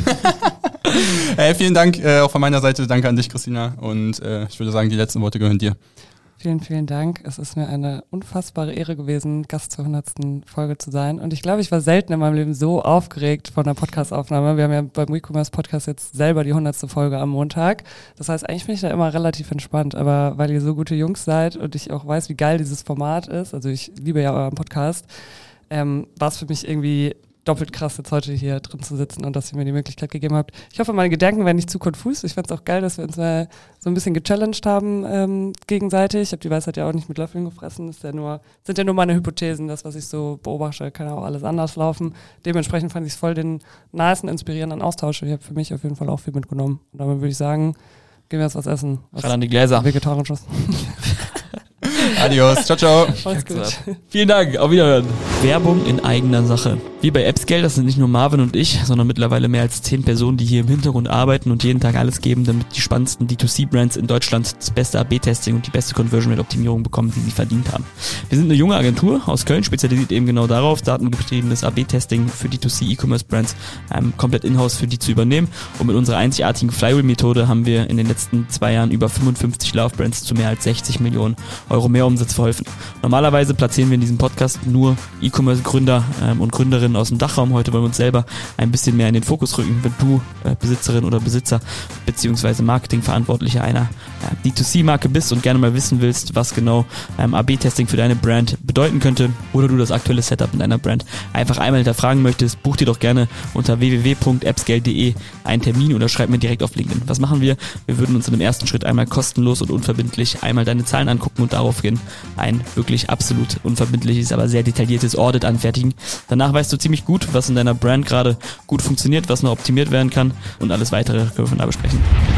Vielen Dank auch von meiner Seite. Danke an dich, Christina. Und ich würde sagen, die letzten Worte gehören dir. Vielen, vielen Dank. Es ist mir eine unfassbare Ehre gewesen, Gast zur 100. Folge zu sein. Und ich glaube, ich war selten in meinem Leben so aufgeregt von einer Podcast-Aufnahme. Wir haben ja beim WeCommerce-Podcast jetzt selber die 100. Folge am Montag. Das heißt, eigentlich bin ich da immer relativ entspannt. Aber weil ihr so gute Jungs seid und ich auch weiß, wie geil dieses Format ist, also ich liebe ja euren Podcast, war es für mich irgendwie doppelt krass, jetzt heute hier drin zu sitzen und dass ihr mir die Möglichkeit gegeben habt. Ich hoffe, meine Gedanken werden nicht zu konfus. Ich fand es auch geil, dass wir uns mal so ein bisschen gechallenged haben gegenseitig. Ich habe die Weisheit ja auch nicht mit Löffeln gefressen. Das sind ja nur meine Hypothesen. Das, was ich so beobachte, kann auch alles anders laufen. Dementsprechend fand ich es voll den nice, inspirierenden Austausch. Ich habe für mich auf jeden Fall auch viel mitgenommen. Und damit würde ich sagen, gehen wir jetzt was essen. Ran an die Gläser. Vegetarisches. Adios, ciao, ciao. Vielen Dank, auf Wiederhören. Werbung in eigener Sache. Wie bei AppScale, das sind nicht nur Marvin und ich, sondern mittlerweile mehr als 10 Personen, die hier im Hintergrund arbeiten und jeden Tag alles geben, damit die spannendsten D2C-Brands in Deutschland das beste AB-Testing und die beste Conversion-Rate-Optimierung bekommen, die sie verdient haben. Wir sind eine junge Agentur aus Köln, spezialisiert eben genau darauf, datengetriebenes AB-Testing für D2C E-Commerce-Brands komplett in-house für die zu übernehmen. Und mit unserer einzigartigen Flywheel-Methode haben wir in den letzten 2 Jahren über 55 Love-Brands zu mehr als 60 Millionen Euro mehr Umsatz verholfen. Normalerweise platzieren wir in diesem Podcast nur E-Commerce-Gründer und Gründerinnen aus dem Dachraum. Heute wollen wir uns selber ein bisschen mehr in den Fokus rücken. Wenn du Besitzerin oder Besitzer beziehungsweise Marketingverantwortlicher einer D2C-Marke bist und gerne mal wissen willst, was genau AB-Testing für deine Brand bedeuten könnte oder du das aktuelle Setup in deiner Brand einfach einmal hinterfragen möchtest, buch dir doch gerne unter www.appscale.de einen Termin oder schreib mir direkt auf LinkedIn. Was machen wir? Wir würden uns in dem ersten Schritt einmal kostenlos und unverbindlich einmal deine Zahlen angucken und daraufhin ein wirklich absolut unverbindliches, aber sehr detailliertes Audit anfertigen. Danach weißt du ziemlich gut, was in deiner Brand gerade gut funktioniert, was noch optimiert werden kann und alles weitere können wir von da besprechen.